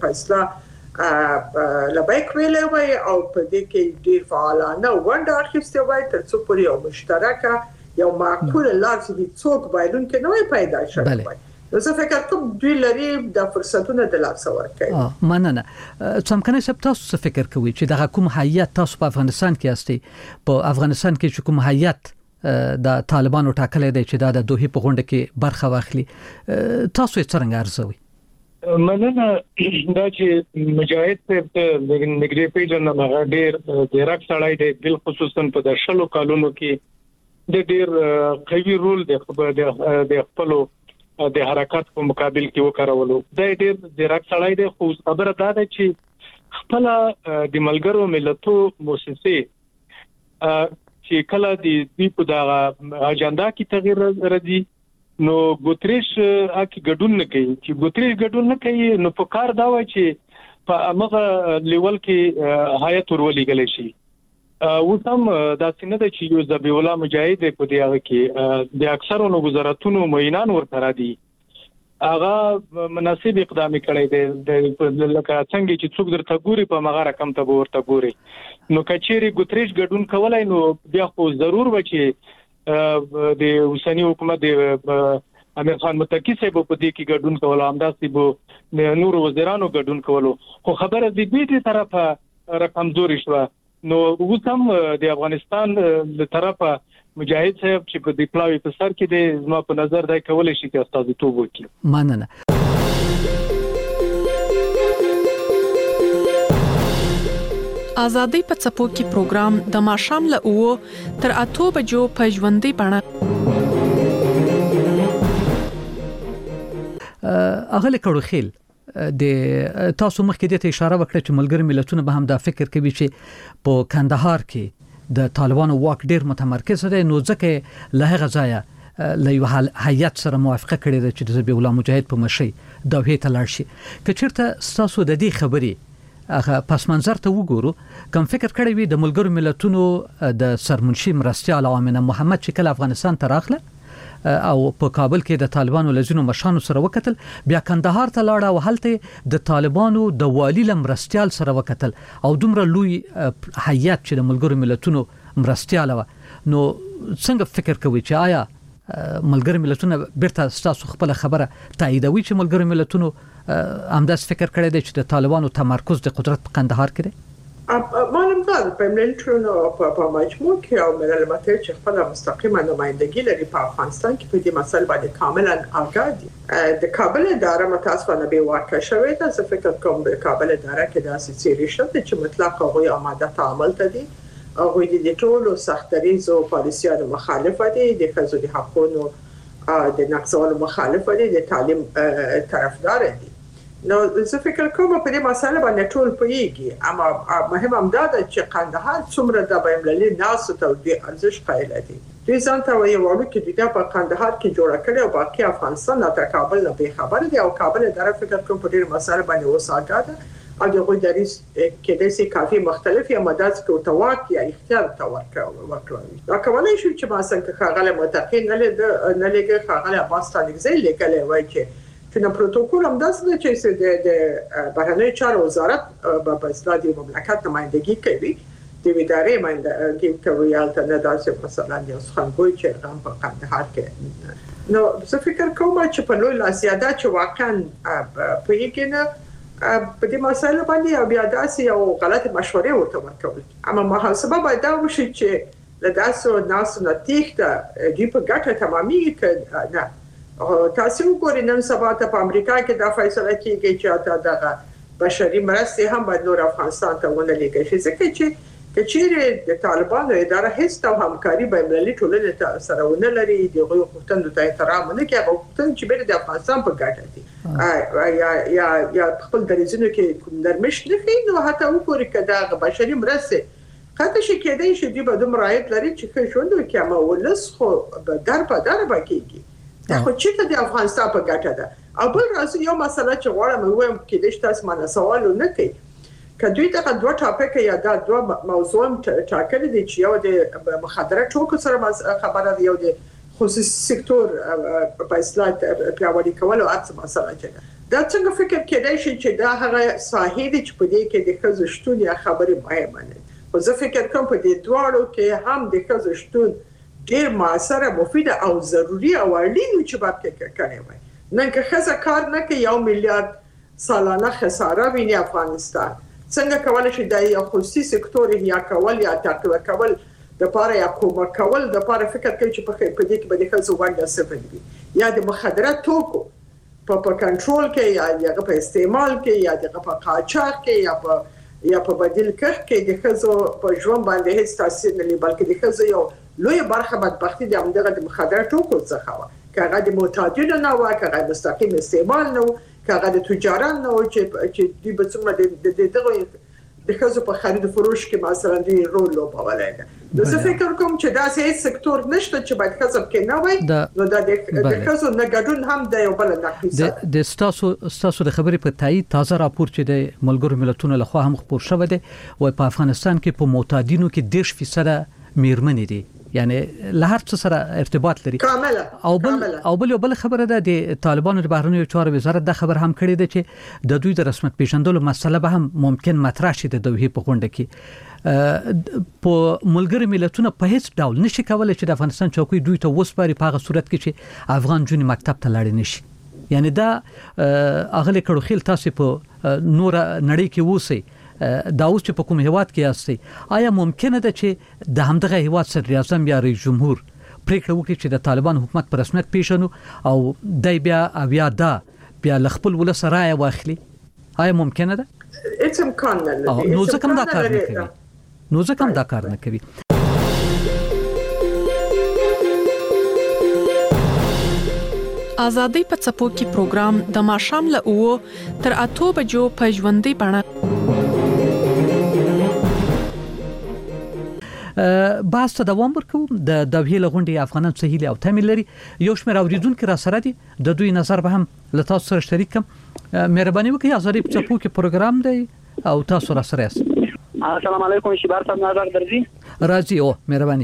فیصله لبیک ویلی وای او په دې کې ډېر فعالانه ونډه اخیستې وای تر څو پورې یو مشترکه یو معقوله لار چې څوک بایلونکی نه وای پیدا شوی وای زه فکر کوم دوی لري د فرصتونو د لاس ورکړي مننه څنګه سب تاسو فکر کوي چې د کوم هیئت تاسو په افغانستان کې استي په افغانستان کې چې کوم هیئت د طالبانو ټاکلې دی چې د دوه په غونډه کې برخه واخلي تاسو یې څنګه ارزوي مننه دا چې مجاهد په نګری پیژنه هغه ډېر ډیرک سړی دی بل خصوصا په د شلو کالونو کې د ډېر قوي رول د خپل د حرکت په مقابل کې وکړولو دا ډېر ډیرک سړی دی خو خبره دا ده چې خپل د ملګرو ملتونو مؤسسه چې کله د دې په دغه اجنډا کې تغیر راځي نو ګوتریش اکی ګډون نه کوي چې ګوتریش ګډون نه کوي نو په کار دا وای چې په هغه لیول کې هیئت ورولې غلې شي و تم دا څنګه د چې یو ذبیح الله مجاهد په دې هغه کې د اکثرونو وزارتونو معینان ورته را دي هغه مناسب اقدام کړی دی لکه څنګه چې څوک درته ګوري په مغه رقم ته ورته ګوري نو کچېری ګوتریش ګډون کولای نو بیا خو ضرور و چې د اوسنی حکومت د امیر خان متقی صاحب په دې کې ګډون کول همداسې بو نور وزیرانو ګډون کولو خو خبره د دې طرفه رقم زوري شو نو وسم د افغانستان له طرفه مجاهد صاحب چې په دیپلوي په سر کې د زما په نظر دای کولای شي چې استازیتوب وکړي مننه آزادۍ په څپو کې پروګرام د ماښام له اوو تر اته بجو په ژوندۍ بڼه اغله کړو خیل د تاسو مخکې د اشاره وکړه چې ملګری ملتونه به هم دا فکر کوي چې په کندهار کې د طالبانو واک ډیر متمرکز دی نو ځکه له هغه ځایه له یو هیئت سره موافقه کړې ده چې د ذبیح الله مجاهد په مشرۍ دوحې ته لاړ شي که چېرته ستاسو د دې خبرې هغه پس منظر ته وګورو کوم فکر کړی وي د ملګرو ملتونو د سرمنشي مرستیال امینه محمد چې کله افغانستان ته راغله او په کابل کې د طالبانو لزینو مشانو سره وکتل، بیا کندهار ته لاړ او هلته د طالبانو د والی لمرستيال سره وکتل او دومره لوی هیئت چې د ملګرو ملتونو مرستيال و. نو څنګه فکر کوي چې آیا ملګرو ملتونو بیرته ستاسو خپل خبره تاییدوي چې ملګرو ملتونو همداس فکر کړی دی چې د طالبانو تمرکز د قدرت په کندهار کې دی؟ معلوم ده په ملتونو په مجموع کې او ملل متحد چې خپل مستقیمه نمائندګي لري په افغانستان کې په دې مسله باندې کاملا آگاه دي. د کابل اداره متاسفانه به واقع شوې ده. زه فکر کوم د کابل اداره کې داسې څیرې شته چې مطلق هغوی آماده تعامل ته دي. هغوی د ټولو سختریزو پالیسیانو مخالفه دي، د ښځو د حقوقو د نقضولو مخالفه دي، د تعلیم طرفدار دي. نو زه فکر کوم په دې مسله باندې ټول پوهیږي، اما مهم هم دا ده چې قندهار څومره د بین‌المللي ناسو ته د ارزښت قایل دي. دوی ځان ته وایي وړو کې د په قندهار کې جوړ کړي او باقي افغانستان نه تر کابل نه به خبر دي او کابل در فکر کوم په دې مسله باندې وساګه ده او دغه دریس کې د سي کافي مختلف یا مدارس کو تواک یا اختیار تا ورکړي. دا کولای شي چې ما څنګه خاغله متقین نه لید نه لګي خاغله عباس طالبزی لیکلی وایي چې چې پروتوکول هم داسې دی چې د بهرنی چارو وزارت په اصلاحي مملکت نمائندګي کوي، د ادارې نمائندګي کوي البته نه داسې مثلا یو څنګه چې هم په قندهار کې. نو زه فکر کوم چې په لوی لاسیاده چې واقعا په یګنه په دې مسایلو باندې او بیا داسې یو غلط مشورې ورته ورکول، اما محاسبه باید دا وشي چې له داسو ناسو نتیجه دی په ګټه تمامي نه. تاسو وګورئ نن سبا ته په امریکا کې دا فیصله کیږي چې تا دغه بشري مرستې هم باید نور افغانستان ته ونه لګي شي، ځکه چې کچېره د طالبانو اداره هیڅ ډول همکاري بین‌المللي ټولنې سره ونه لري، د غوښتنو غوښتنو ته احترام نه کوي، غوښتنې چې بیرته د افغانستان په ګټه دي یا یا یا خپل درځنو کې کوم نرمش نه کوي. نو هته وګورئ کدا بشري مرستې کته شي کېدای شي د بدوم رایت لري چې ښه ژوند وکړي، اما ولس خو در په در باکېږي. دا خو چې د افغانستان په ګټه ده. او بل راځي یو مسله چې غواړم وایم کې د تاسو باندې سوال نه کوي کدوې دا دوه ټاپک یا دا دوه موضوع ټاکل دي چې یو د مخدره ټوکو سره خبره دی، یو د خصوصي سکتور په اصلاح پیاوړي کول او اڅ مسله چې دا څنګه فکر کېدای شي چې دا هغه ساحې دي چې په دې کې د ښځو شتون یا خبرې مهمه نه. خو زه فکر کوم په دې دواړو کې هم د ښځو شتون ډیر موثره، مفیده او ضروری او اړین چې باید کړی وای. نن که ښځه کار نه کوي یو میلیارډ سالانه خساره ویني افغانستان، څنګه کولای شي د یو خصوصي سکتور یا کول یا تقویه کول د پاره یا کومه کول د پاره فکر کوي چې په دې کې به د ښځو ونډه صفر وي، یا د مخدره توکو په په کنټرول کې یا د په استعمال کې یا د په قاچاق کې یا په یا په بدیل کې د ښځو په ژوند باندې هیڅ تاثیر نه لري، بلکې د ښځو یو لوی برخه بدبختی د همدغه د مخدره توکو څخه و، کاغه د معتادینو نه و، کاغه مستقیم استعمال نه و، کاغه د تجارت نه و چې چې د بڅومره د دغه د ښځو په خرید فروش کې مثلا دی رول لوبولای ده. د څه فکر کوم چې دا هیڅ سکتور نشته چې باید کسب کې نه وای، نو دا د ښځو نه ګډون هم د یو بل نقص د ستاسو ستاسو د خبرې په تایید تازه راپور چې د ملګرو ملتونو لخوا هم خبر شوه دی او په افغانستان کې په معتادینو کې دېرش فیصد میرمنې دي، یعنی له هر څه سره ارتباط لري کامله. او بل او بل بل خبره ده د طالبانو د بهرنیو چارو وزارت د خبر هم کړی دی چې د دوی د رسمیت پیژندلو مسله به هم ممکن مطرح شي د دوی په غونډه کې. په ملګرو ملتونو په هیڅ ډول نشي کولای چې د افغانستان چوکۍ دوی ته وسپاري په هغه صورت کې چې افغان جونې مکتب ته لاړ نشي. یعنی دا اغلی کړو خیل تاسو په نور نړۍ کې ووسی دا اوس چې په کوم هیواد کې یاستئ، آیا ممکنه ده چې د همدغه هیواد صدر اعظم یا رئیس جمهور پریکړه وکړي چې د طالبان حکومت پر رسمیت پیژنو او دای بیا بیا دا بیا خپل ولس رائے واخلي؟ آیا ممکنه ده؟ هیڅ امکان نه لري. نو ځکه هم دا کار نه کوي نو ځکه هم دا کار نه کوي. آزادۍ په څپو کې پروګرام د ماښام له اوو تر اتو بجو په ژوندۍ بڼه باز ته دوام ورکوم. د دوی له غونډې افغانان څه هیله او تمه لري، یو شمېر اوریدونکو را سره دي، د دوی نظر به هم له تاسو سره شریک کوم. مهرباني وکړئ آزادۍ په څپو کې پروګرام دی او تاسو را سره یاست. السلام علیکم، شبار صاحب نظر درځي؟ راځي. او مهرباني.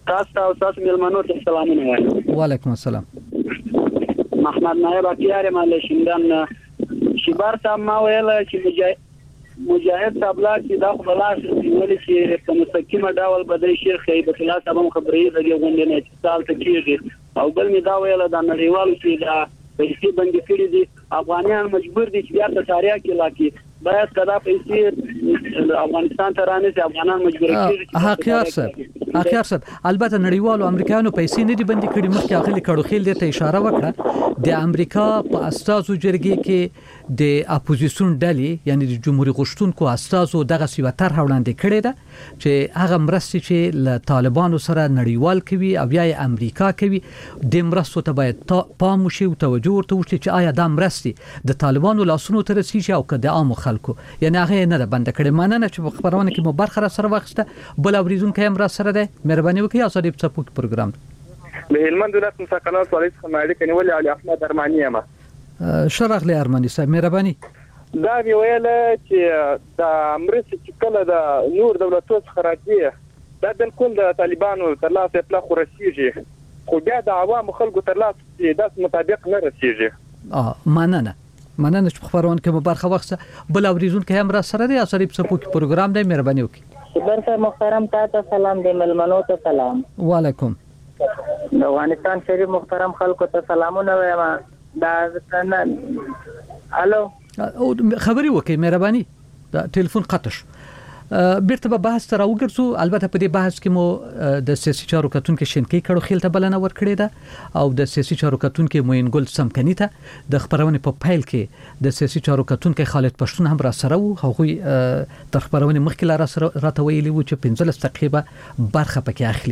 تاسو او تاسو ملمنو ته سلامونه وایم. وعلیکم السلام. محمد نایب اکیار مال شیندان شیبار صاحب ما ویل چې مجاهد صاحب لا چې دا خلاص ویل چې په مستقیمه ډول بدای شیخ هیبت الله صاحب خبرې دغه غونډې نه اتصال ته کیږي او بل می دا ویل دا نړیوالو چې دا پیسې بندي کړې دي افغانان مجبور دي چې بیا په تاریخ کې لاکي باید کدا پیسې افغانستان ته رانه چې افغانان مجبور کیږي. حقیقت صاحب حقیقت صاحب البته نړیوالو امریکایانو پیسې نه دي بندي کړې مخکې اغلی کړو خیل ته اشاره وکړه د امریکا په استازو جرګې کې د اپوزیسیون ډلې یعنی د جمهوریت غشتونکو استازو دغه سیوتر وړاندې کړي ده چې هغه مرستې چې له طالبانو سره نړیوال کوي او یا امریکا کوي د مرستو ته باید پام وشي او توجه ورته وشي چې آیا دا مرستې د طالبانو لاسونو ته رسیږي او که د عامو خلکو یعنی هغه نه ده بند کړي. مننه چې په خبرونه کې مو برخه را سره واخسته. بل اوریدونکو هم را سره ده مهرباني وکړئ آزادي په څپو پروګرام له هلمند ولایت مساکنه سوالي خماړي کني ولې علي احمد ارماني ما شرح له ارماني صاحب مهرباني دا ویل چې د امریکا چې کله د نور دولتونو څخه راځي دا بالکل د طالبانو تر لاسه پلا خورسيږي خو بیا د عوام خلکو تر لاسه د مطابق نه رسیږي. اه مننه مننه چې خبرونه کې برخه واخسته. بل اوریدونکو هم را سره دی آزادي په څپو پروګرام دی مهرباني وکړئ. برخه محترم تاسو سلام دی ملمنو ته سلام. وعلیکم. د افغانستان شریف محترم خلکو ته سلامونه وایم. دا څنګه الو خبري وکي مهرباني دا ټلیفون قطع شو. بیرته به بحث تر وګرځو. البته په دې بحث کې مو د سیاسي چارو کتونکو شینکی کړو خیل ته بلنه ورکړې ده او د سیاسي چارو کتونکو موین ګل سمکنی ته د خبرونه په فایل کې د سیاسي چارو کتونکو خالد پښتون هم را سره وو. هغه تر خبرونه مخکې را سره راته ویلي وو چې پنځلس دقیقه برخه پکې اخلي.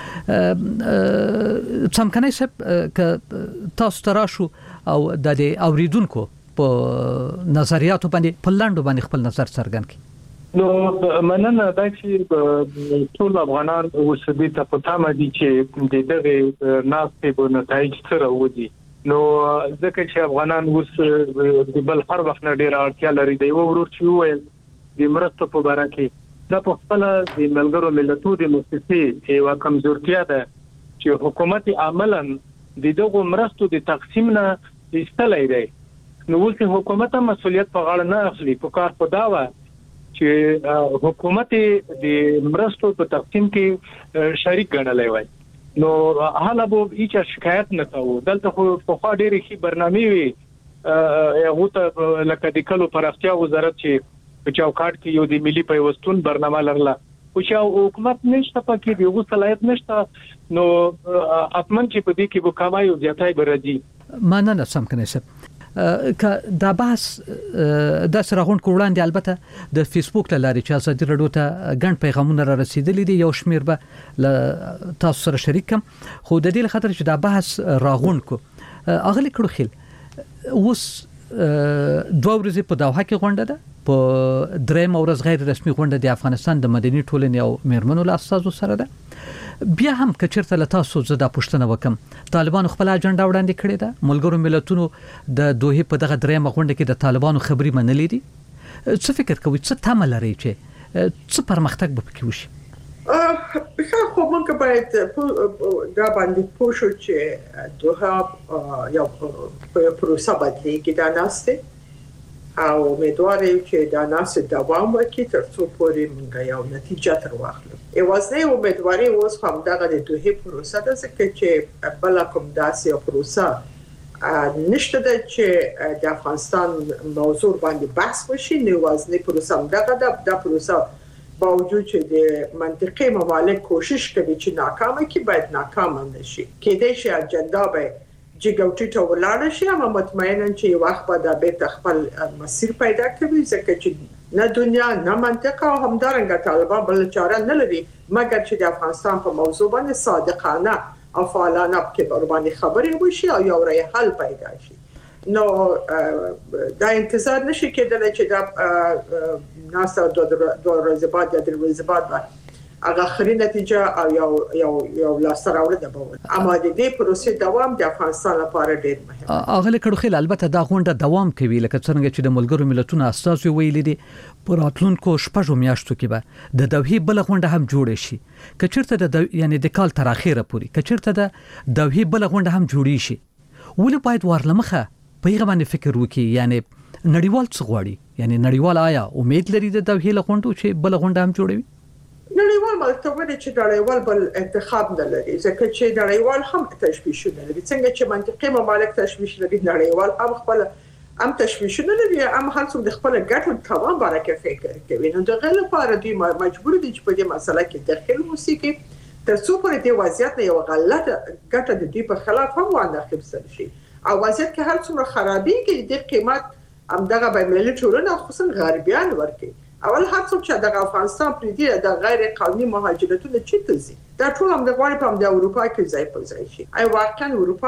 سمکنی صاحب ک تاسو تراشو او د اوریدونکو په نظریاتو باندې په لاندو باندې خپل نظر څرګند کړي. نو مننه دا چې ټول افغانان اوسېدي ته پته مدي چې د دغه ناستې په نتایج سره ودی. نو ځکه چې افغانان اوس د بل هر وخت نه ډیر اړتیا لري دی ورور چې وایي د مرستو په اړه کې دا په خپل د ملګرو ملتونو د مؤسسې یو کمزورتیا ده چې حکومت عملاً د دغه مرستو د تقسیم نه استلای دی. نو اوس حکومت مسؤلیت په غاړه نه اخلي. په کار خدا و چې حکومت د مرستو په تقسیم کې شریک ګڼلای وای. نو حالا به هیڅ شکایت نه کوو. دلته خو په خوا ډېری شي برنامه وي هغه ته لکه د کلو پراختیا وزارت چې په چوکاټ کې یو د ملي پیوستون برنامه لرله او چې حکومت نشته پکې دی هغه صلاحیت نشته. نو اتمن چې په دې کې به کمای او زیاتای برځي. مننه سم کنه صاحب. ک دا بحث د سرغون کوړاندې البته د فیسبوک لاري چې ازادي رادیو ته ګڼ پیغامونه را رسیدلې دي یو شمیر به ل تاسو سره شریکم خو د دې خاطر چې دا بحث راغون کو اغلی کړو خل اوس دوه ورځې په دوحه کې غونډه ده په دریم ورځ غیر رسمي غونډه د افغانستان د مدني ټولنې او میرمنو له اساسو سره ده. بیا هم کچرته له تاسو زدا پښتنه وکم طالبانو خپل اجنډا وړاندې کړې ده. ملګرو ملتونو د دوه په دغه دریم غونډه کې د طالبانو خبري منلې دي. څه فکر کوي څه تمه لري چې څه پرمختګ به پکې وشي؟ اه خو موږ باید دا باندې پوښو چې دوه یو پروسه بدلیږي دا ناسته او امیدوارم چې دا ناسته دوام وکړي تر څو پورې موږ یو نتیجه تر واخلو. ایوازنه امیدوارم اوس هم دغه د دوه پروسه ده ځکه چې بل کوم داسې یو پروسه نشته ده چې د افغانستان موضوع باندې بحث وشي. نو وازنه پروسه دغه د پروسه باوجود چې د منطقي ممالک کوشش کوي چې ناکامه کی باید ناکام نشي. کېدای شي اجنډا به جګوټی ته ولاړ شي اما مطمئنا چې یو وخت به د بیت خپل مسیر پیدا کوي ځکه چې نه دنیا نه منطقه او همدارنګه طالبان بل چاره نه لري مګر چې د افغانستان په موضوع باندې صادقانه او فعالانه کې باندې خبرې وشي او یو رای حل پیدا شي. نو دا انتظار نشي کېدلی چې دا ناسا دوه ورځې بعد یا درې ورځې بعد هغه اخري نتیجه او یو یو یو لاسراوړنه به اما د دې پروسې دوام د افغانستان لپاره ډېر مهم دی. اغه کډو خل البته دا غونډه دوام کوي لکه څنګه چې د ملګرو ملتونو اساس ویلي دي پر راتلونکو شپږو میاشتو کې به د دوحې بل غونډه هم جوړ شي کچرته د یعنی د کال تر اخیره پوري کچرته د دوحې بل غونډه هم جوړی شي ولې باید ورلمخه په هغه باندې فکر وکړي یعنی نړیوال څه غواړي یعنی نړیوال آیا امید لري د دوحې غونډو چې بل غونډه هم جوړوي نړیوال ملتونه چې نړیوال بل انتخاب نه لري ځکه چې نړیوال هم تشویشونه لري څنګه چې منطقي ممالک تشویش لري نړیوال هم خپل هم تشویشونه لري هم هر څوک د خپل ګټو توان بارکه فکر کوي نو د غل لپاره دی مجبور دي چې په دې مسله کې داخل موسیقي تر څو پر دې وضعیت نه یو غلطه ګټه د دې په خلاف هم وانه خبرسل شي او وضعیت کې هر څومره خرابي کې د قیمت هم دغه به ملي ټولنه خصوصا غربیان ورکي اول هر څوک چې د افغانستان پر دې د غیر قانوني مهاجرتونو چې تزي دا ټول هم د غواړي په د اروپا کې ځای په ځای شي ای واقعا اروپا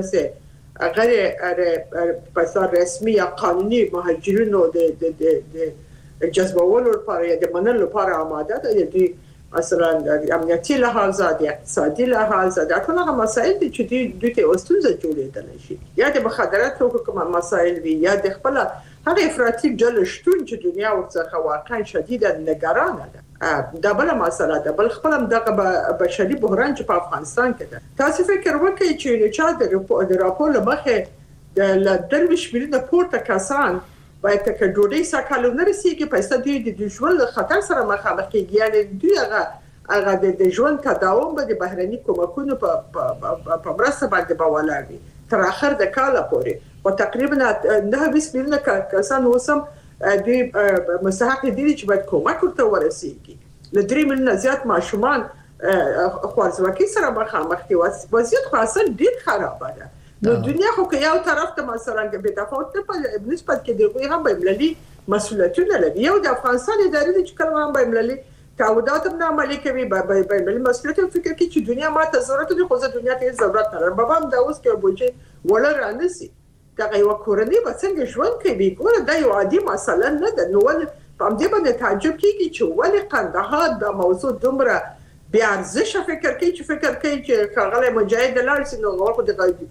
دغه غیر په رسمي یا قانوني مهاجرینو د د د جذبولو لپاره د منلو لپاره آماده ده دي مثلا د امنیتي لحاظ د اقتصادي لحاظ دا ټول هغه مسایل دي چې دوی ته اوستوزه جوړېدل شي یا د مخدراتو کوم مسایل وي یا د خپل هغه افراطي ډول شتون چې دنیا ورڅخه واقعا شدیده نگرانه ده دا بل مسله ده بل خپل دغه بشري بحران چې په افغانستان کې ده تاسو فکر وکړئ چې چا د راپور لمخه د درویش میلیونه پورته کسان باید چې ډوډۍ ساکالونه رسیږي په ستدي د ژوند خطر سره مخامخ کیږي یعنی دوی هغه هغه د ژوند تداوم به د بهرني کومکونو په په مرسته باندې باولاري تر اخر د کال پورې او تقریبا نه بیس میلیونه کسان وسم دوی مستحق دي چې باید کومک ورته ورسیږي ل درې میلیونه زیات ماشومان خوارزواکي سره مخامخ دي وضعیت خاصه ډیر خراب ده نو دنیا خو که یو طرف ته مثلا به تفاوت په نسبت کې دی هم به ملي مسؤلیتونه لري یو د افغانستان ادارې چې کله هم به ملي تعهدات نه عملي کوي به به ملي مسؤلیت فکر کوي چې دنیا ماته ضرورت دي خو دنیا ته ضرورت نه لري به هم دا اوس کې بوجي ولا رانسي دا یو کورنۍ به څنګه ژوند کوي ګوره دا یو عادي مسله نه ده نو ول په دې باندې تعجب کیږي چې ولې قندهار د موضوع دومره بیا ارزش فکر کوي چې فکر کوي چې کاغله مجاهد لارس نو ورته د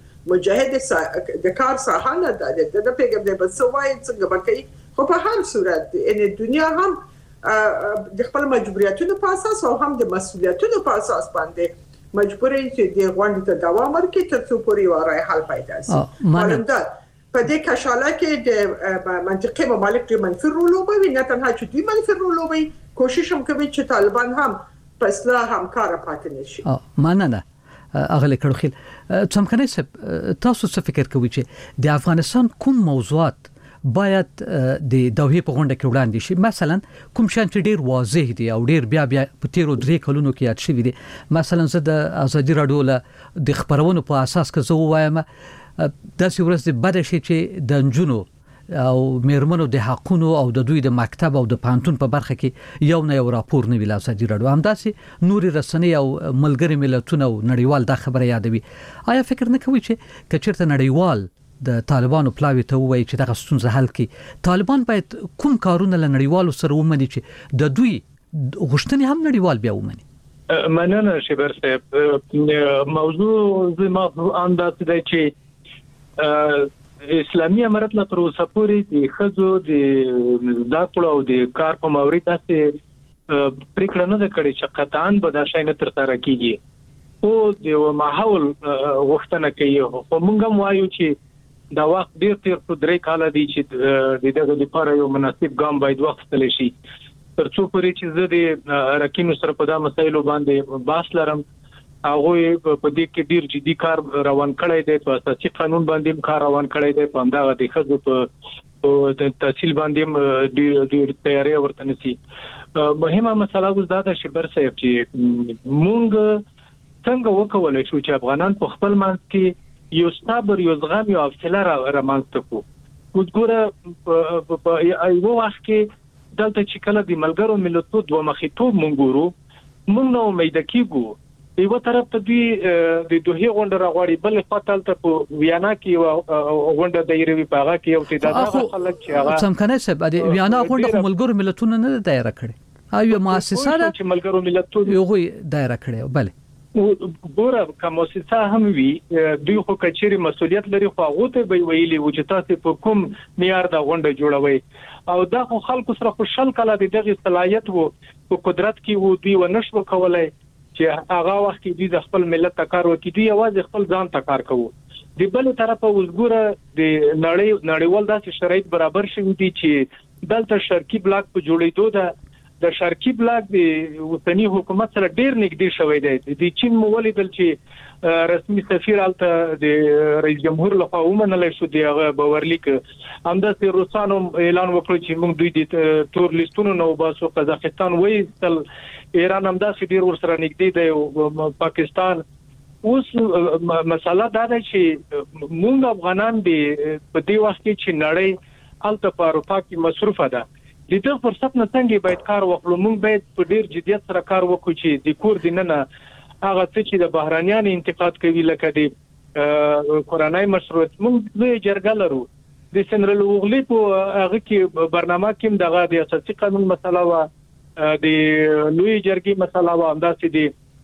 مجاهد د کار ساحه نه ده د پیګم د بسوای څنګه بکې خو په هر صورت ان دنیا هم د خپل مجبوریتونو په اساس او هم د مسؤلیتونو په اساس باندې مجبور چې د غونډې ته دوام ورکړي تر څو پورې واره حل پیدا شي ماننده په دې کشاله کې د منطقي ممالک د منفي رول وبوي نه تنها چې دوی منفي رول وبوي کوشش هم کوي چې طالبان هم په اصلاح همکار پاتې نشي ماننه اغلی کړو خل څمکنه تاسو څه فکر کوئ چې د افغانستان کوم موضوعات باید د دوحې په غونډه کې وړاندې شي مثلا کوم شان چې ډیر واضح دي او ډیر بیا بیا په تیرو درې کلونو کې یاد شوی دي مثلا زه د ازادي رادیو له د خبرونو په اساس کې زه وایم د سیورس د بد شي چې د جنونو او میرمنو د حقونو او د دوی د مکتب او د پانتون په برخه کې یو نه یو راپور نه ویل ازادي رادیو همداسې نوري رسنۍ او ملګری ملتونه او نړیوال دا خبره یادوي آیا فکر نه کوي چې کچرته نړیوال د طالبانو پلاوی ته وایي چې دغه ستونزه حل کړي طالبان باید کوم کارونه له نړیوالو سره ومني چې د دوی غوښتنې هم نړیوال بیا ومني مننه شبر صاحب موضوع زما انداز دی چې اسلامي امارت له تر اوسه پورې د خزو د داخلو او د کار په مورید داسې پریکړه نه کړې چې قطعاً به دا شی نه ترسره کیږي او د ماحول غوښتنه کوي خو موږ هم وایو چې دا وخت ډیر تیر په درې کال دی چې د دغه لپاره یو مناسب ګام باید واخیستل شي تر څو پورې چې زه د رکینو سره په دا مسایلو باندې باس لرم هغه په دې کې ډیر جدي کار روان کړی دی په اساسي قانون باندې کار روان کړی دی په همدغه د خزو په تحصیل باندې ډیر ډیر تیاری ورته نسی مهمه مسله اوس دا ده چې بر صاحب چې مونږ څنګه وکولای شو چې افغانان په خپل منځ کې یو صبر یو زغم یو حوصله رامنځته کړو وګوره په یو وخت کې دلته چې کله د ملګرو ملتونو دوه مخیتوب مونږ ګورو مونږ نو امید کیږو یو طرف ته دی د دوه غونډه راغړي بل خپل ته په ویانا کې غونډه دایروي پاغه کې یو تعداد خلک چې هغه څنګه صاحب د ویانا غونډه ملګرو ملتونو نه دایره کړي او مؤسسه ده چې ملګرو ملتونو یو دایره کړي بله ګوره کوم مؤسسه هم وي دوی خو کچېری مسولیت لري خو هغه ته به ویلي و چې تاسو په کوم معیار دا غونډه جوړوي او دا خو خلکو سره خوشحال کله دغه صلاحیت وو په قدرت کې وو دوی ونشو کولای چې هغه وخت کې دوی د خپل ملت ته کار وکړي دوی یوازې خپل ځان ته کار کوي د بل طرفه وزګوره د نړۍ نړیوال داسې شرایط برابر شوي دي چې دلته شرقي بلاک په جوړېدو ده د شرقي بلاک د وطني حکومت سره ډیر نږدې شوی دی د چین مولیدل چې رسمي سفیر الته د رئیس جمهور لخوا ومنل شو دی هغه باورلیک همداسې روسانو اعلان وکړ چې موږ دوی د تور لیستونو نو باسو قزاقستان وایستل ایران همداسې ډیر ورسره نږدې دی او پاکستان اوس مسله دا ده چې موږ افغانان دی په دې وخت کې چې نړۍ الته په اروپا کې مصروفه ده د دې فرصت نه څنګه باید کار وکړو موږ باید په ډیر جديت سره کار وکړو چې د کور دینه هغه چې د بهرانيان انتقاد کوي لکه د کورنۍ مشروعیت موږ لوی جرګه لرو د سنرال اوغلی په هغه کې برنامه کې دغه د اساسي قانون مسله وا د لوی جرګې مسله وا همداسې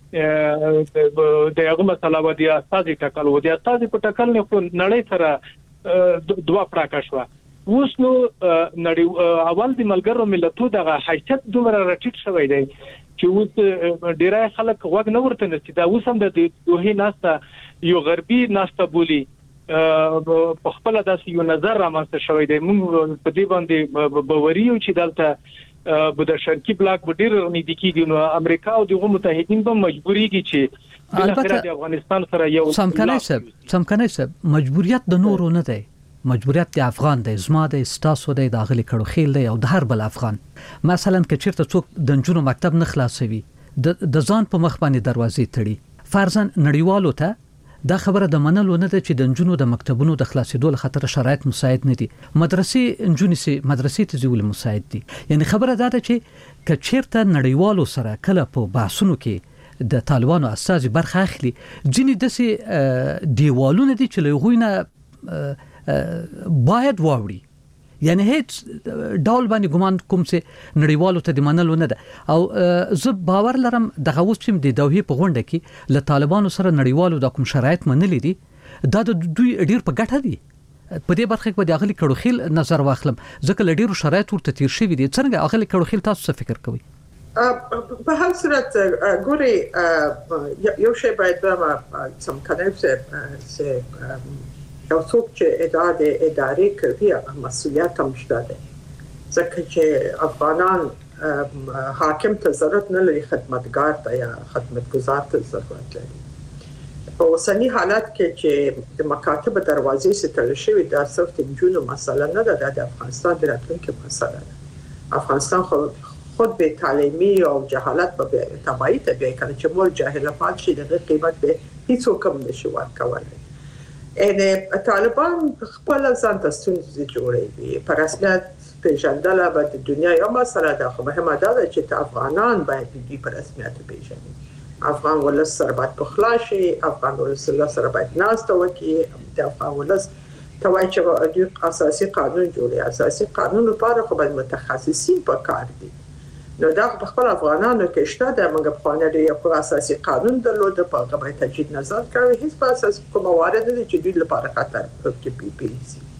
د دغه مسله وا د اساسي ټاکل و د اساسي په ټاکل نه نړۍ سره دوه پراکا شو اوس نو نړۍ اول د ملګرو ملتونو دغه حیثیت دومره راټیټ شوی دی چې اوس ډیری خلک وګ نه ورته نشي دا اوس هم د دوه ناسته یو غربي ناسته بولی په خپل داسې یو نظر رامنځته شوی دی موږ په دې باندې باوري یو چې دلته په د شرقي بلاک په ډیر نږدې کېږي نو امریکا او دغه متحدین به مجبوريږي چې بلخره د افغانستان سره یو سمکنه سب سمکنه سب مجبوریت د نورو نه دی مجبوریت د افغان دی زما د استاسو دی د غلي کړو خیل دی او د هر بل افغان مثلا که چیرته څوک د جنونو مکتب نه خلاصوي د ځان په مخ باندې دروازې تړي فرضاً نړیوالو ته دا خبره د منلو نه ده چې د جنونو د مکتبونو د خلاصېدو له خطر شرایط مساعد نه دي مدرسې جنونو سي مدرسې ته ځول مساعد دي یعنی خبره دا ده چې که چیرته نړیوالو سره کله په بحثونو کې د طالبانو اساسي برخه اخلي ځینې دسي دیوالونه دي چې له غوینه باید واوري یعنی هیڅ ډول باندې ګمان کوم چې نړیوالو ته د منلو نه ده او زه باور لرم دغه اوس چې د دوحې په غونډه کې له طالبانو سره نړیوالو د کوم شرایط منلي دي دا د دوی ډیر په ګټه دي په دې برخه کې د اغلی کړو خیل نظر واخلم ځکه له ډیرو شرایط ورته تیر شوی دي څنګه اغلی کړو خیل تاسو څه فکر کوئ په هر صورت ګوري یو شی باید ما سم کنه چې یو څوک چې اداره ادارې کوي هغه مسؤلیت هم شته ده ځکه چې افغانان حاکم ته ضرورت نه لري خدمتګار ته یا خدمتګزار ته ضرورت لري په اوسنی حالت کې چې د مکاتب دروازې ستل شوی دا صرف د جنونو مسله نه ده د افغانستان د راتلونکي مسله ده افغانستان خو خود به تعلیمي او جهالت به تبعی ته به کله چې مول جاهل پات شي د قیمت به هیڅ کوم نشي ورکولای ان طالبان خپل ځان ته ستونزې جوړوي په رسمیت پیژندل به د دنیا یو مسله ده خو مهمه ده چې افغانان باید د په رسمیت پیژني افغان ولس سره باید پخلاشي افغان ولس سره باید ناسته وکړي د افغان ولس توای چې اساسي قانون جوړي اساسي قانون لپاره خو باید متخصصین په کار دي نو دا په خپل افغانانو کې شته د موږ په خانه دی یو اساسي قانون درلود په هغه باید تجدید نظر کوي هیڅ په اساس کوم موارد دي چې دوی لپاره خطر کې پی پی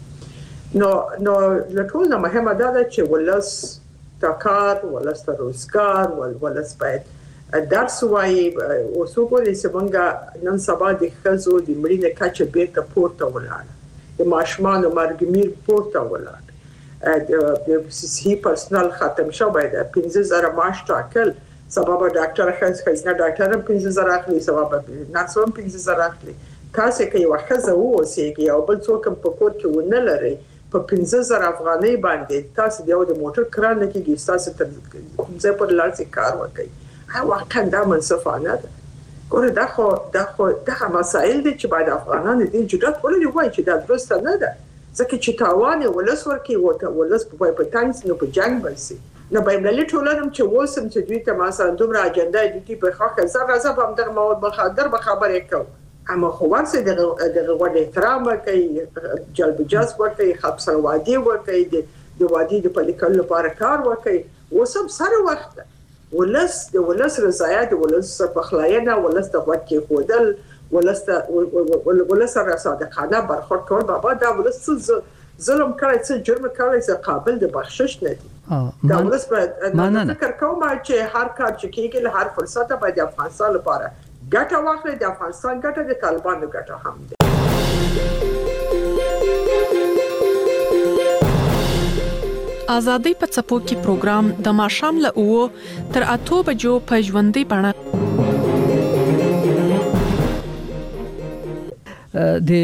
سي نو نو لکه نو مهمه ده چې ولس تکار ولس روزګار ول ولس باید درس وایي او څو کولی چې موږ نن سبا د خزو د مړینې کچه بیرته پورته ولاړه د ماشومان مرګ میر پورته ولاړه د صحي پرسنل ختم شو باید پنځه زره معاش ټاکل سبب ډاکټر خاص خزنه ډاکټر هم پنځه زره اخلي سبب نرس هم پنځه زره اخلي تاسو کې یو خزه اوسېږي او بل څوک په کور کې ونه لري په پنځه زره افغانۍ باندې تاسو د یو د موټر کران نه کېږي تاسو تر ځای پر لارځي کار وکړي هغه واقعا دا منصفانه ده ګوره دا خو دا خو دا مسائل دي چې باید افغانان دې جدات ولري وایي چې دا درسته نه ده ځکه چې تاوان ولس ورکی وته ولس په په تانس نو په جنگ بسي نو به ملي ټولنم چې وسم چې دوی ته مثلا دومره اجنډا دي په خاطر زړه زړه هم دغه مواد مخدر به خبرې کوي اما خو ورسې دغه دغه ور احترام کوي جلب جذب کوي خبر وادي کوي د وادي د پلیکل لپاره کار وکړي وسم سره وخت ولس د ولس رضایت ولس بخلاینه ولس د وکي خودل ولس د ولس سره صادقانه برخورد کول بابا دا ولس ظلم کړی څه جرم کړی څه قابل د بخشش نه دي دا ولس په فکر کوم چې هر کار چې کېږي له هر فرصت باید د افغانستان لپاره ګټه واخلي د افغانستان ګټه د طالبانو ګټه هم ده. آزادۍ په څپو کې پروګرام د ماښام له اوو تر اتو بجو په ژوندۍ بڼه د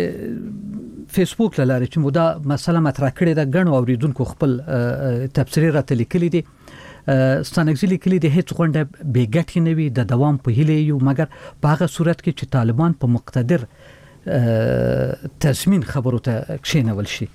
فیسبوک لاره چې مودا مسله مطرح کړې ده غنو اوریدونکو خپل تفسیر راته لیکلي دي ستانګزلي کلی د هیڅ غونډه بیګټ نه وي د دوام په هیله یو مګر په هغه صورت کې چې طالبان په مقتدر تضمین خبرو ته کښینول شي.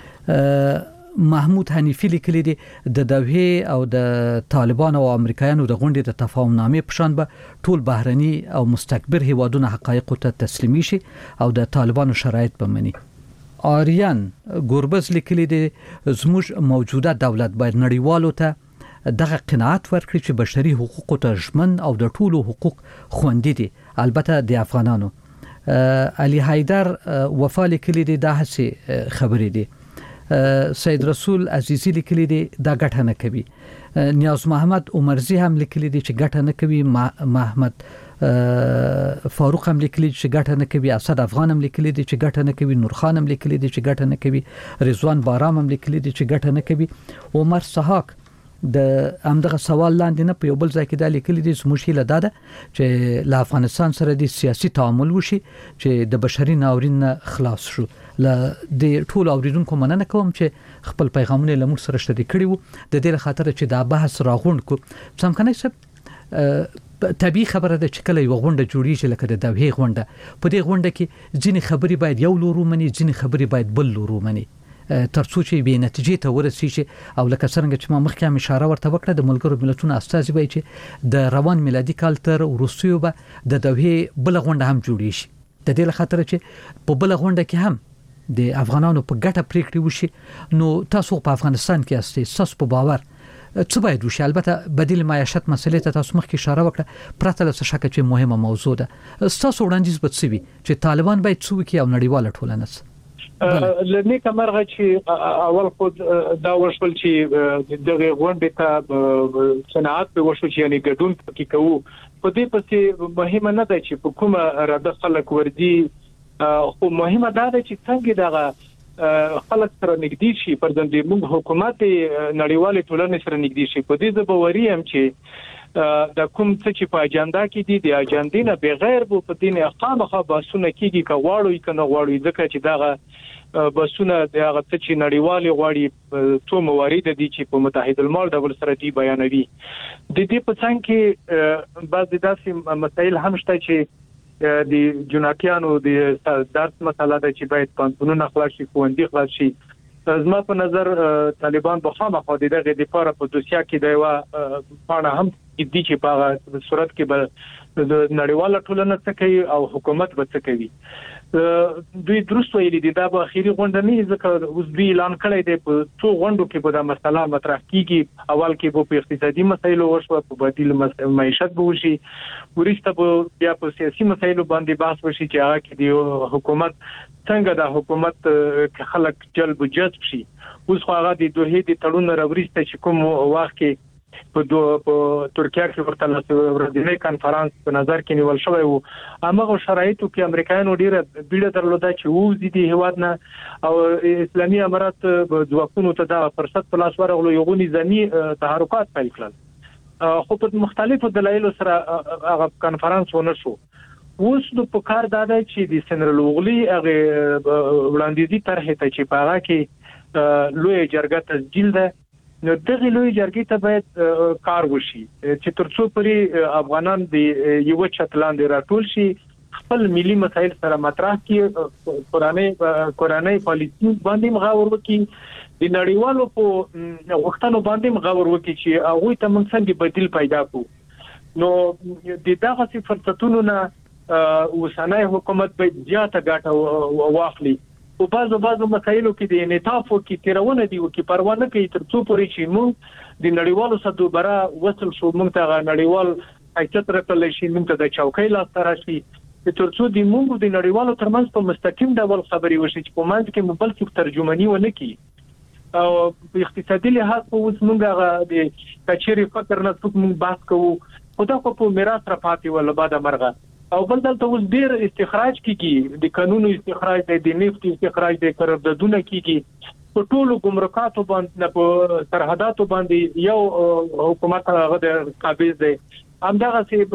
محمود حنیفی لیکلی دی د دوحه او د طالبان او امریکایانو د غونډې د تفاهم نامې په شان به ټول بهرني او مستكبر هیوادونه حقایق ته تسلیمي شي او د طالبانو شرایط به مني. آریان ګوربز لیکلی دی زموږ موجوده دولت باید نړیوالو ته دغه قناعت ورکړي چې بشري حقوق ته ژمن او د ټولو حقوق خوندي دي البته د افغانانو. علي حیدر وفا لیکلی دی دا هڅه خبرې دي. سید رسول عزیزی لیکلی دی دا ګټه نه کوي. نیاز محمد عمرزی هم لیکلی دی چې ګټه نه کوي. محمد فاروق هم لیکلی دی چې ګټه نه کوي. اسد افغان هم لیکلی دی چې ګټه نه کوي. نور خان هم لیکلی دی چې ګټه نه کوي. رضوان بارام هم لیکلی دی چې ګټه نه کوي. عمر سحاق د امدغه سوال لاندې نه په یو بل ځای کې د لیکلي دي زموږ هیله ده چې له افغانستان سره د سیاسي تعامل وشي چې د بشري ناورین خلاص شو. له د ټول اوریدونکو مننه کوم چې خپل پیغامونه له موږ سره شریک کړي وو د دې لپاره چې دا بحث راغونډ کو سم کنه سب طبيعي خبره ده چې کله یو غونډه جوړیږي لکه د دوحه غونډه په دې غونډه کې ځینې خبرې باید یو لورو مني ځینې خبرې باید بل لورو مني ترڅو چې به نتیجې ته ورسیږي او لکه څنګه چې ما مخکې هم اشاره ورته وکړه د ملګرو ملتونو استازي وایي چې د روان میلادي کال تر وروستیو به د دوحه بل غونډه هم جوړی شي د دې لپاره چې په بل غونډه کې هم د افغانانو په ګټه پریکړې وشي. نو تاسو په افغانستان کې استئ تاسو په باور څه باید وشي؟ البته بدیل معیشت مسلې ته تاسو مخکې اشاره وکړه پرته له شک چې مهمه موضوع ده. تاسو وړاندیز به څه وي چې طالبان باید څه وکړي او نړیواله ټولنه لنی کمرغه چې اول خود دا وشول چې دغه غونډې ته صنعت به وشو چې یعنی ګډون پکې کوو په دې پسې مهمه نه ده چې په کومه راده خلک وردي خو مهمه ده چې څنګه دغه خلک سره نږدې شي پر دې موږ حکومت نړیوالې ټولنې سره نږدې شي. په دې ځبوري هم چې د کوم څه چې په اجنډا کې دي د اجنډې نه بغیر بو په دې نه خامخا باسونه کېږي که غواړو کنه غواړو ځکه چې دغه باسونه د هغه څه چې نړیوالې غواړي څو موارد دي چې په متحده الملل ډول سره دی بیانوي. د دې په څنګه کې بعض داسې مسایل هم شته چې د جناکیانو د درس مسله ده چې باید پانتونونه خلاص شي ښوونځي خلاص شي. زما په نظر طالبان به خامخا د دغه لپاره په دوسیا کې د یو پاڼه هم دي چې په صورت کې به د نړیواله ټولنه څه کوي او حکومت به څه کوي. دوی درست ویلي دي دا به اخیری غونډه نه ځکه اوس دوی اعلان کړی دی په څو غونډو کې به دا مسله مطرح کیږي. اول کې به په اقتصادي مسایلو وشو په بدیل معیشت به وشي ورسته به بیا په سیاسي مسایلو باندې بحث وشي چې هغه کې د حکومت څنګه د حکومت خلک جلب جذب شي. اوس خو هغه د دوه د تړون راوړسته چې کوم وخت کې په ترکیه کې ورته ورځنی کانفرنس په نظر کې نیول شوی وو. هغه شرایطو کې امریکایانو ډیره بیړه درلوده چې ووزي د هیواد نه او اسلامي امارات په ځواکونو ته د فرصت په لاس ورغلو یو نظامی تحرکات پیل کړل. خو په مختلفو دلایلو سره هغه کانفرنس ونه شو. اوس نو په کار دا دی چې د سنرال اوغلی هغه وړاندیزي طرحه ته چې په هغه کې لوی جرګه تسجیل ده نو دغه لوی جرګې ته باید کار وشي چې ترڅو پرې افغانان د یو چتلاند راټول شي خپل ملي مسایل سره مطرح کړي قرآني قرآني پالیسي باندې مغاور وکړي د نړیوالو په وختونو باندې مغاور وکړي چې هغه ته موږ څنګه بدیل پیدا کوو. نو د دغه فرصتونو نه اوسنۍ حکومت باید زیاته ګټه واخلي. په بعضو بعضو مسایلو کې د انعطاف او کې تیرونه دي او کې پروا نه کوي ترڅو پورې چې موږ د نړیوالو سره برا وصل شو موږ ته نړیوال حیثیت راکړل شي موږ ته د چوکۍ لاس راشي ترڅو د موږ د نړیوالو ترمنځ په مستقیم ډول خبري وشي چې په منځ کې موبایل څخه ترجمانی ونه کی او په اقتصادي لحاظ په اوس موږ د کچېری فکر نه څوک موږ بحث کوو خدا کو په میراث را پاتې ول بعد مرغه او بل دلته اوس ډیر استخراج کیږي د قانوني استخراج د نفت استخراج د قراردادونه کیږي په ټولو ګمرکاتو باندې په سرحداتو باندې یو حکومت هغه د قابض دی همدغه سي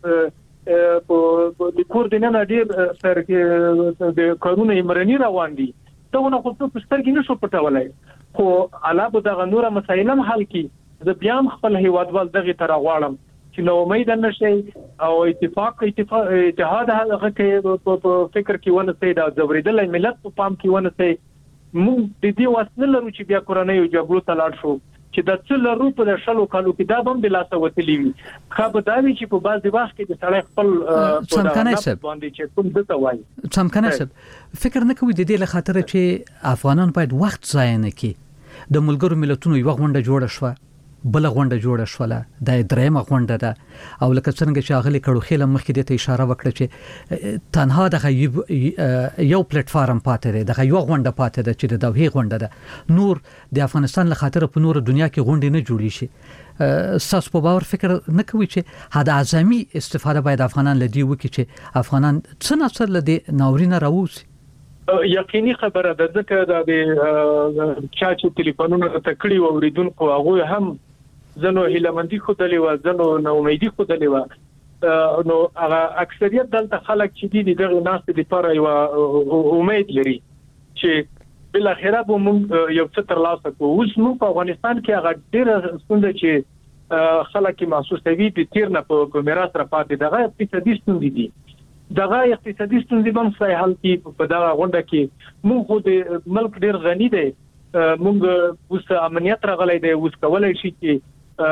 په د کوردینه ډیر سر کې د قانوني امرني روان دي داونه خو په سترګې نشو پټولای خو علاوه دغه نور مسایل هم حل کی زه بیا خپل هیوادوال دغه تر غواړم چې نو امید نشي او اتفاق اتفاق اتحاد هغه کې په فکر کې ونه سي دا زوریدل ملت په پام کې ونه سي موږ د دې واسنه لرو چې بیا کورنۍ او جګړو ته لاړ شو چې د څل لرو په شلو کالو کې دا هم د لاسه وتلی وي خو به دا وی چې په بعض وخت کې د سړی خپل باندې چې کوم څه وایي څمکنه سب فکر نه کوي د دې لخاطر چې افغانان باید وخت ضایع نه کړي د ملګرو ملتونو یو غونډه جوړه شوه بل غونډه جوړه شوله د درېمه غونډه ده او لکه څنګه چې اغلی کړو خېله مخکې ته اشاره وکړه چې تنها د یو پلیټ فارم پاتې دی د یو غونډه پاتې ده چې د دوه غونډه ده نور د افغانستان له خاطر په نور دنیا کې غونډې نه جوړې شي ساس په باور فکر نه کوي چې حد اعظمي استفاده باید افغانان لدی وکړي چې افغانان څه نصر لدی ناورینه راوځي یقیني خبره ده ځکه د چا چې ټلیفونونه تکړی و اوریدونکو هغه هم زنو هیلمندي خدلې و زنو نو امیدي خدلې و نو هغه اکثریت دلته خلک چې دي دغه ناس د لپاره یو امید لري چې بل اخره به موږ یو څه تر لاسه کوو اوس موږ په افغانستان کې هغه ډېر ستونزې چې خلک محسوسوي د تیر نه په میراث را پاتې دغه اقتصادي ستونزې دي دغه اقتصادي ستونزې هم څه حل کی په دغه غونډه کې موږ د ملک ډېر غني دی موږ اوس امنیت راغلی دی اوس کولای شي چې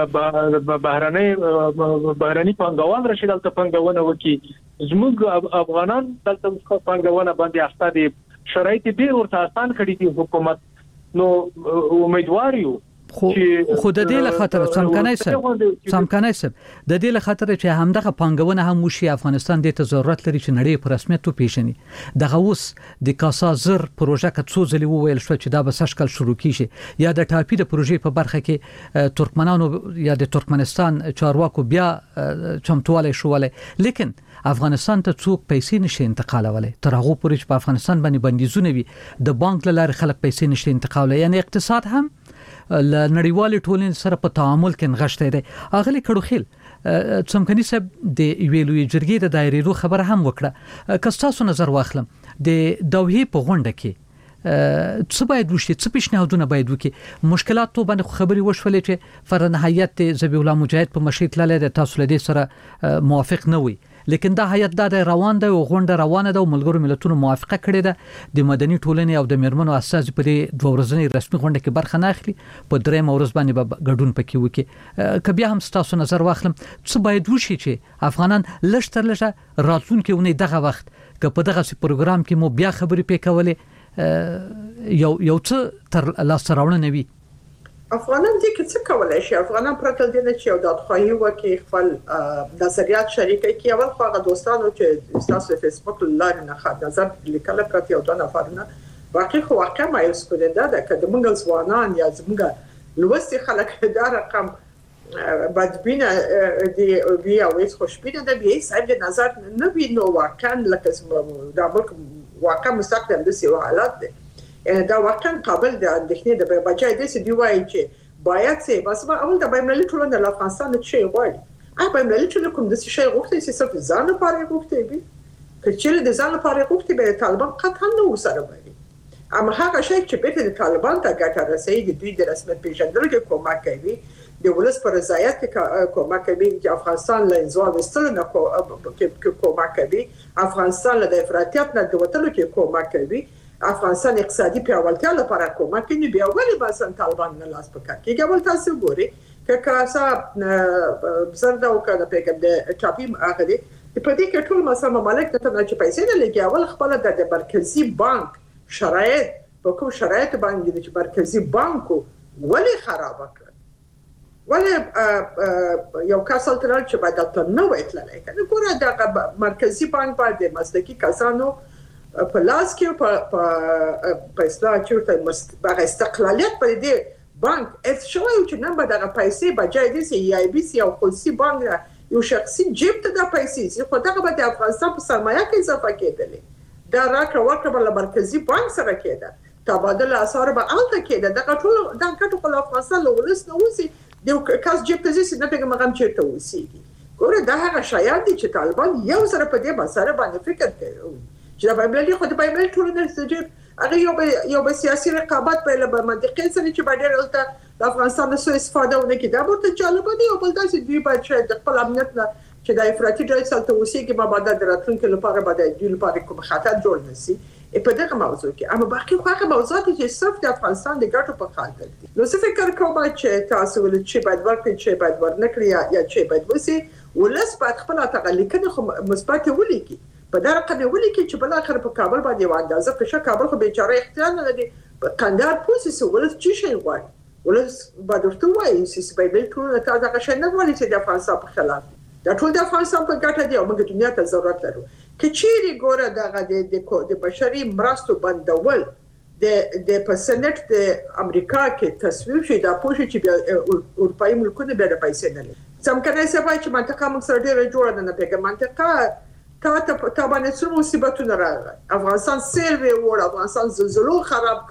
بهرنۍ بهرنۍ پانګوال راشي دلته پانګونه وکړي زموږ افغانان دلته پانګونه باندې استا دي شرایط ډېر ورته آسان کړي دي حکومت نو امیدوار یو خو خو د دې لخاطر څمکنه سب څمکنه سب د دې لخاطر چې همدغه پانګونه هم وشي افغانستان د ته ضرورت لري چې نړۍ په رسمیت پیژني دغه اوس د کاسا زر پروژه کڅو ځلې وویل شو چې دا به سشکل شروع کیږي یا د ټاپي د پروژې په برخه کې ترکمنانو یا د ترکمنستان چارواکو بیا چمتواله شوواله لیکن افغانستان ته څوک پیسې نشي انتقالولای تر هغه پورې چې په افغانستان باندې بندیزونه وي د بانک لاره خلک پیسې نشي انتقالولای یعنی اقتصاد هم ل نړیوال ټولنې سره په تعامل کې نغښته دی اغلی کړو خیل څمکني صاحب د ویلوی جرګې د دایرې رو خبره هم وکړه کستاسو نظر واخلم د دوه په غونډه کې څه باید وشي څه پیشنهادونه باید وکړي مشکلات تو باندې خبري وشولې چې فرنهایت ذبیح الله مجاهد په مشیت لاله د تاسو لدی سره موافق نه وي لیکن دا هیئت د روان ده او غونډه روانه ده او ملګرو ملتونو موافقه کړې ده د مدني ټولنې او د میرمنو اساس په دې دوه ورځنی رسمي غونډه کې برخه نه اخلي په درې مورز باندې به ګډون پکې وکړي کبه هم تاسو نظر واخلم څه باید وشي چې افغانان لشتر لشه راتلونکي ونی دغه وخت که په دغه پروګرام کې مو بیا خبرې پکولې یو یو څه تر لاس راوړنه وي افغانان دې کې څه کولای شي افغانان پرته دې نه چې دادخواهی وکړي خپل نظریات شریک کړي اول خو هغه دوستانو چې تاسو فیسبوک لاره نه خاطر نظر لیکل پرته یو دوه نفرونه واقعي خو واقعا مایوس کړي دا د موږ ځوانان یا موږ لوستي خلک دا رقم بدبینه دی وی او هیڅ خوشبینه ده به صاحب د نظر نه وینو واقعا لکه دا واقعا مستقیم د سی حالات دي دا واقعا قابل د اندېښنې د بچای د سی دی وای چې باید سي بس اول د بایملي ټولنه د افغانستان د شي وای هغه بایملي ټولنه کوم د شي غوښتي چې صرف ځان لپاره غوښتي وي کچېره د ځان لپاره غوښتي به طالبان قطعا نه وسره وي اما هغه شی چې په د طالبان ته ګټه رسېږي د دوی د رسمیت پیژندلو کې کومک کوي د ولس پر رضایت کې کومک کوي چې افغانستان له انزوا وستلو نه کومک کوي افغانستان له افراطیت نه د وټلو کې کومک کوي افغانستان اقتصادي پیاوړتیا لپاره کومک کوي بیا ولې باسن طالبان نه لاس پکار کیږي ول تاسو ګوري که کاسا زردا او کنه پیګم د چاپی هغه دي په دې کې ټول مسله مملکت ته نه چې پیسې نه لګي اول خپل د مرکزی بانک شرایط په کوم شرایط باندې چې مرکزی بانکو ولې خراب کړ ولې یو کس تلل چې باید تل نو وتلای کنه ګوره د مرکزی بانک باندې مسلکی کسانو په لاس کې په په اصلاح چې په استقلالیت په دې بانک اف شوی چې نن به دغه پیسې بجای دي سی ای بی سی او خصوصي بانک یو شخصي جیب ته د پیسې چې خو دغه به د افغانستان په سرمایه کې اضافه کېدلې دا راکړه ورکړه بل مرکزی بانک سره کېده تبادله اسعار به الته کېده دغه ټول د کټو په افغانستان له ولس نه وسی د کاس جیب ته ځي نه پیغام غم چیرته وسی ګوره دا هغه شایان دي چې طالبان یو سره په دې مسله باندې فکر کوي چې د بایبل خو د بایبل ټولنه سجل هغه یو یو سیاسي رقابت په لبه منطقي سره چې باندې ولته د افغانستان سو استفاده ونه کړي دا ورته چاله باندې او بل داسې دوی باید چې د خپل امنیت نه چې د افراطي ډول سره وسیږي ما بعد د راتلونکو لپاره باید د لپاره کوم خطر جوړ نشي په دغه موضوع کې اما باقي خو هغه موضوعات چې صرف د افغانستان د ګټو په خاطر دي نو څه فکر کوم چې تاسو ول چې باید ورکړي چې باید ورنکړي یا چې باید وسی ولس باید خپل تغلیکنه خو مثبت ولیکي په دا رقم ولیکي چې بل اخر په کابل باندې و اندازه په شک کابل خو بیچاره اختیار نه لري قندار پوسې ولس چې شي غواړي ولس باید ورته وایي چې باید ټول تازه غشنه ولې چې د افغانستان په خلاف دا ټول د افغانستان په ګټه دی او موږ دنیا ته ضرورت لرو کچېری ګوره دغه د د بشري مرستو بندول د د په سنټ د امریکا کې تصویب شي دا پوښي چې اروپאי ملکونه به د پیسې نه لري څنګه کنه چې چې منطقه موږ سره ډېر جوړه نه پیګه منطقه تا ته تا باندې څو مصیبتونه راغلي افغانستان سیل وی وړ افغانستان زلزلو خراب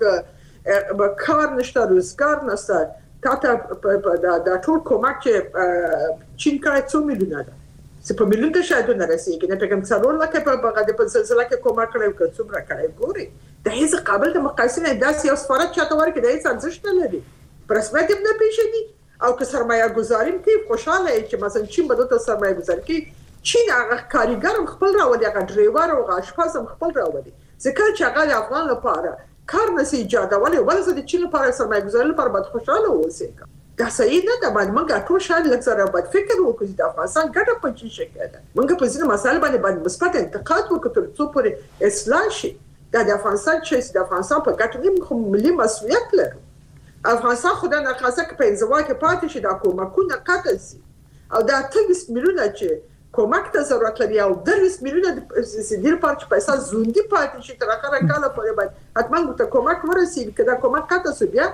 ک کار نشته روزګار نشته تا ته دا ټول کومک چې چین کړی څو میلیونه ده چې په میلیون ته شاید نه رسیږي نه پیغام څلور لکه په بغداد په زلزلہ کې کومک کړی او څومره کړی ګوري د هیڅ قابل د مقایسې نه داسې یو سفارت چاته ورکړي د هیڅ ارزښت نه لري پرسپکټیو نه پیژني او که سرمایه گذاري کوي خوشاله چې مثلا چین به د سرمایه گذاري کوي چین هغه کاریګر خپل راوړي هغه ډرایور او اشپز خپل راوړي ځکه چې هغه د افغان لپاره کار نشي ایجادولای ولې د چین لپاره سرمایه گذاري لپاره باید خوشاله اوسي دا صحیح نه ده باید موږ ټول شاید لږ باید فکر وکړو د افغانستان ګټه په چی شي کېده موږ په ځینې مسایل باندې باید مثبت انتقاد وکړو تر څو پورې اصلاح شي دا د افغانستان چې د افغانستان په ګټه کې خو ملي مسؤلیت لرو افغانستان خدای نه خاصه کې په انزوا کې پاتې شي دا کومکونه قطع شي او دا اتلس میلیونه چې کومک ته ضرورت لري او درویس میلیونه د سیدیر پارچ پیسې زوندي پاتې شي تر اخره کاله پورې باید حتما ته کومک ورسیږي کدا کومک قطع شي بیا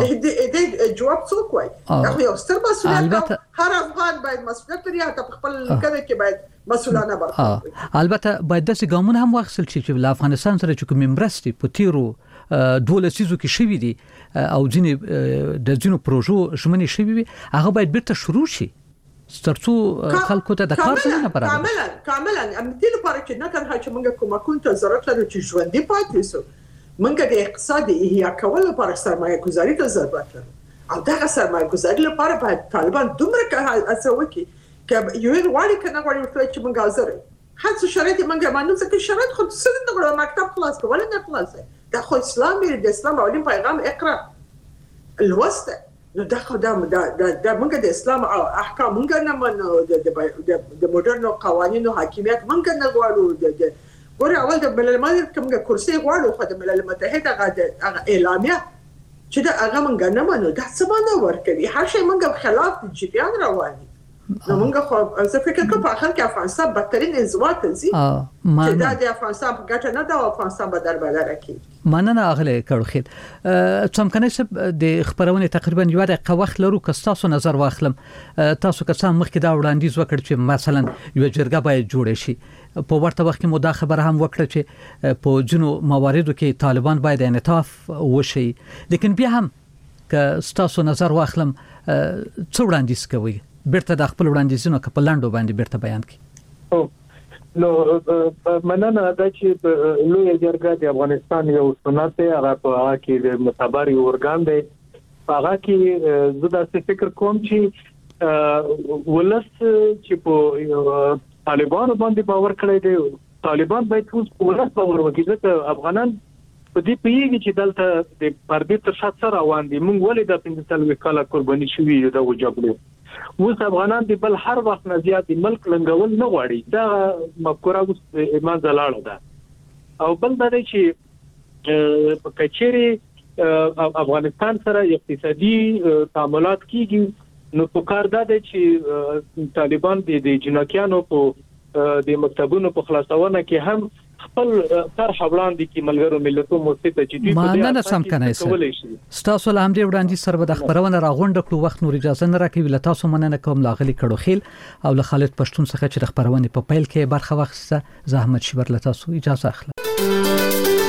دې جواب څوک وای دا یو ستر مسؤلیت هر افغان باید مسؤلیت لري ته خپل لیکنه کې باید مسؤلانه برخه البته باید داسې ګامونه هم واخیستل شي چې افغانستان سره چې کوم مرستې په تیرو دوله سيزو کې شوې دي او ځینې د ځینو پروژو شمنې شوې وي هغه باید بیرته شروع شي سترڅو خلکو ته د کار څنګه برابر کاملا کاملا ام دې لپاره چې نه تنها چې موږ کومکون ته ضرورت لرو چې ژوندۍ پاتې شو موږ د اقتصاد احیا کول لپاره سرمایه گذاري ته ضرورت لرو او دا سرمایه گذاري لپاره باید طالبان دومره کار اسوي چې یو غواړي کنه غواړي چې موږ حاضر هڅه شرایط موږ باندې څه شرایط خو څه نه غواړو مکتب خلاص کول نه خلاص دا خو اسلامي د اسلام او پیغام اقرا الوسط نو دا خو دا د موږ د اسلام احکام موږ نه منو د د موډرن قوانینو حاکمیت موږ نه غواړو د ګوره اول د ملل متحد کومه کرسي غواړو خو د ملل متحد هغه اعلامیه چې دا هغه موږ نه منو دا څه باندې ورکوي هر شی موږ خلاف د جریان رواني نو موږ خو زه فکر کوم په اخر کې افغانستان بدترین انزوا ته ځي چې دا د افغانستان په ګټه نه دا افغانستان بدل بدل کوي مننه اغله کړخید څومکنه سب د خبرونه تقریبا یو دقیقه وخت لرو که تاسو نظر واخلم تاسو که څنګه مخکې دا وړاندیز وکړ چې مثلا یو جرګه باید جوړ شي په ورته وخت کې مو دا خبره هم وکړه چې په جنو مواردو کې طالبان باید انعطاف وشي لیکن بیا هم که تاسو نظر واخلم څو وړاندیز کوي بیرته د خپل وړاندیزونو په لاندو باندې بیرته بیان کړي نو مننه دا چې لوی جرګه د افغانستان یو سنت هغه په هغه کې د متبر اورګان دی هغه کې زه دا فکر کوم چې ولس چې په طالبانو باندې باور کړی دی طالبان باید اوس په ولس باور وکړي چې افغانان په دې پیږي چې دلته د پردې تر شا سره روان دي موږ ولې د پنځه کاله قرباني شوي یو د وجبلو اوس افغانان د بل هر وخت نه زیات د ملک لنګول نه غواړي دا مفکوره اوس ایمان زلاړه ده او بل دا چې په کچېری افغانستان سره اقتصادي تعاملات کیږي نو په کار دا دی چې طالبان د جنکیانو په د مکتبونو په خلاصونه کې هم خپل تر حوالان دي کې ملګرو ملتونو موسسه چې دوی په دې اړه سم کنه ستاسو له همدې وړاندې سره د خبرونه راغونډه کړو وخت نور اجازه نه راکوي له تاسو مننه کوم لاغلي کړو خیل او له خالد پښتون څخه چې د خبرونه په پیل کې برخه واخیسته زحمت شي ور له تاسو اجازه اخلم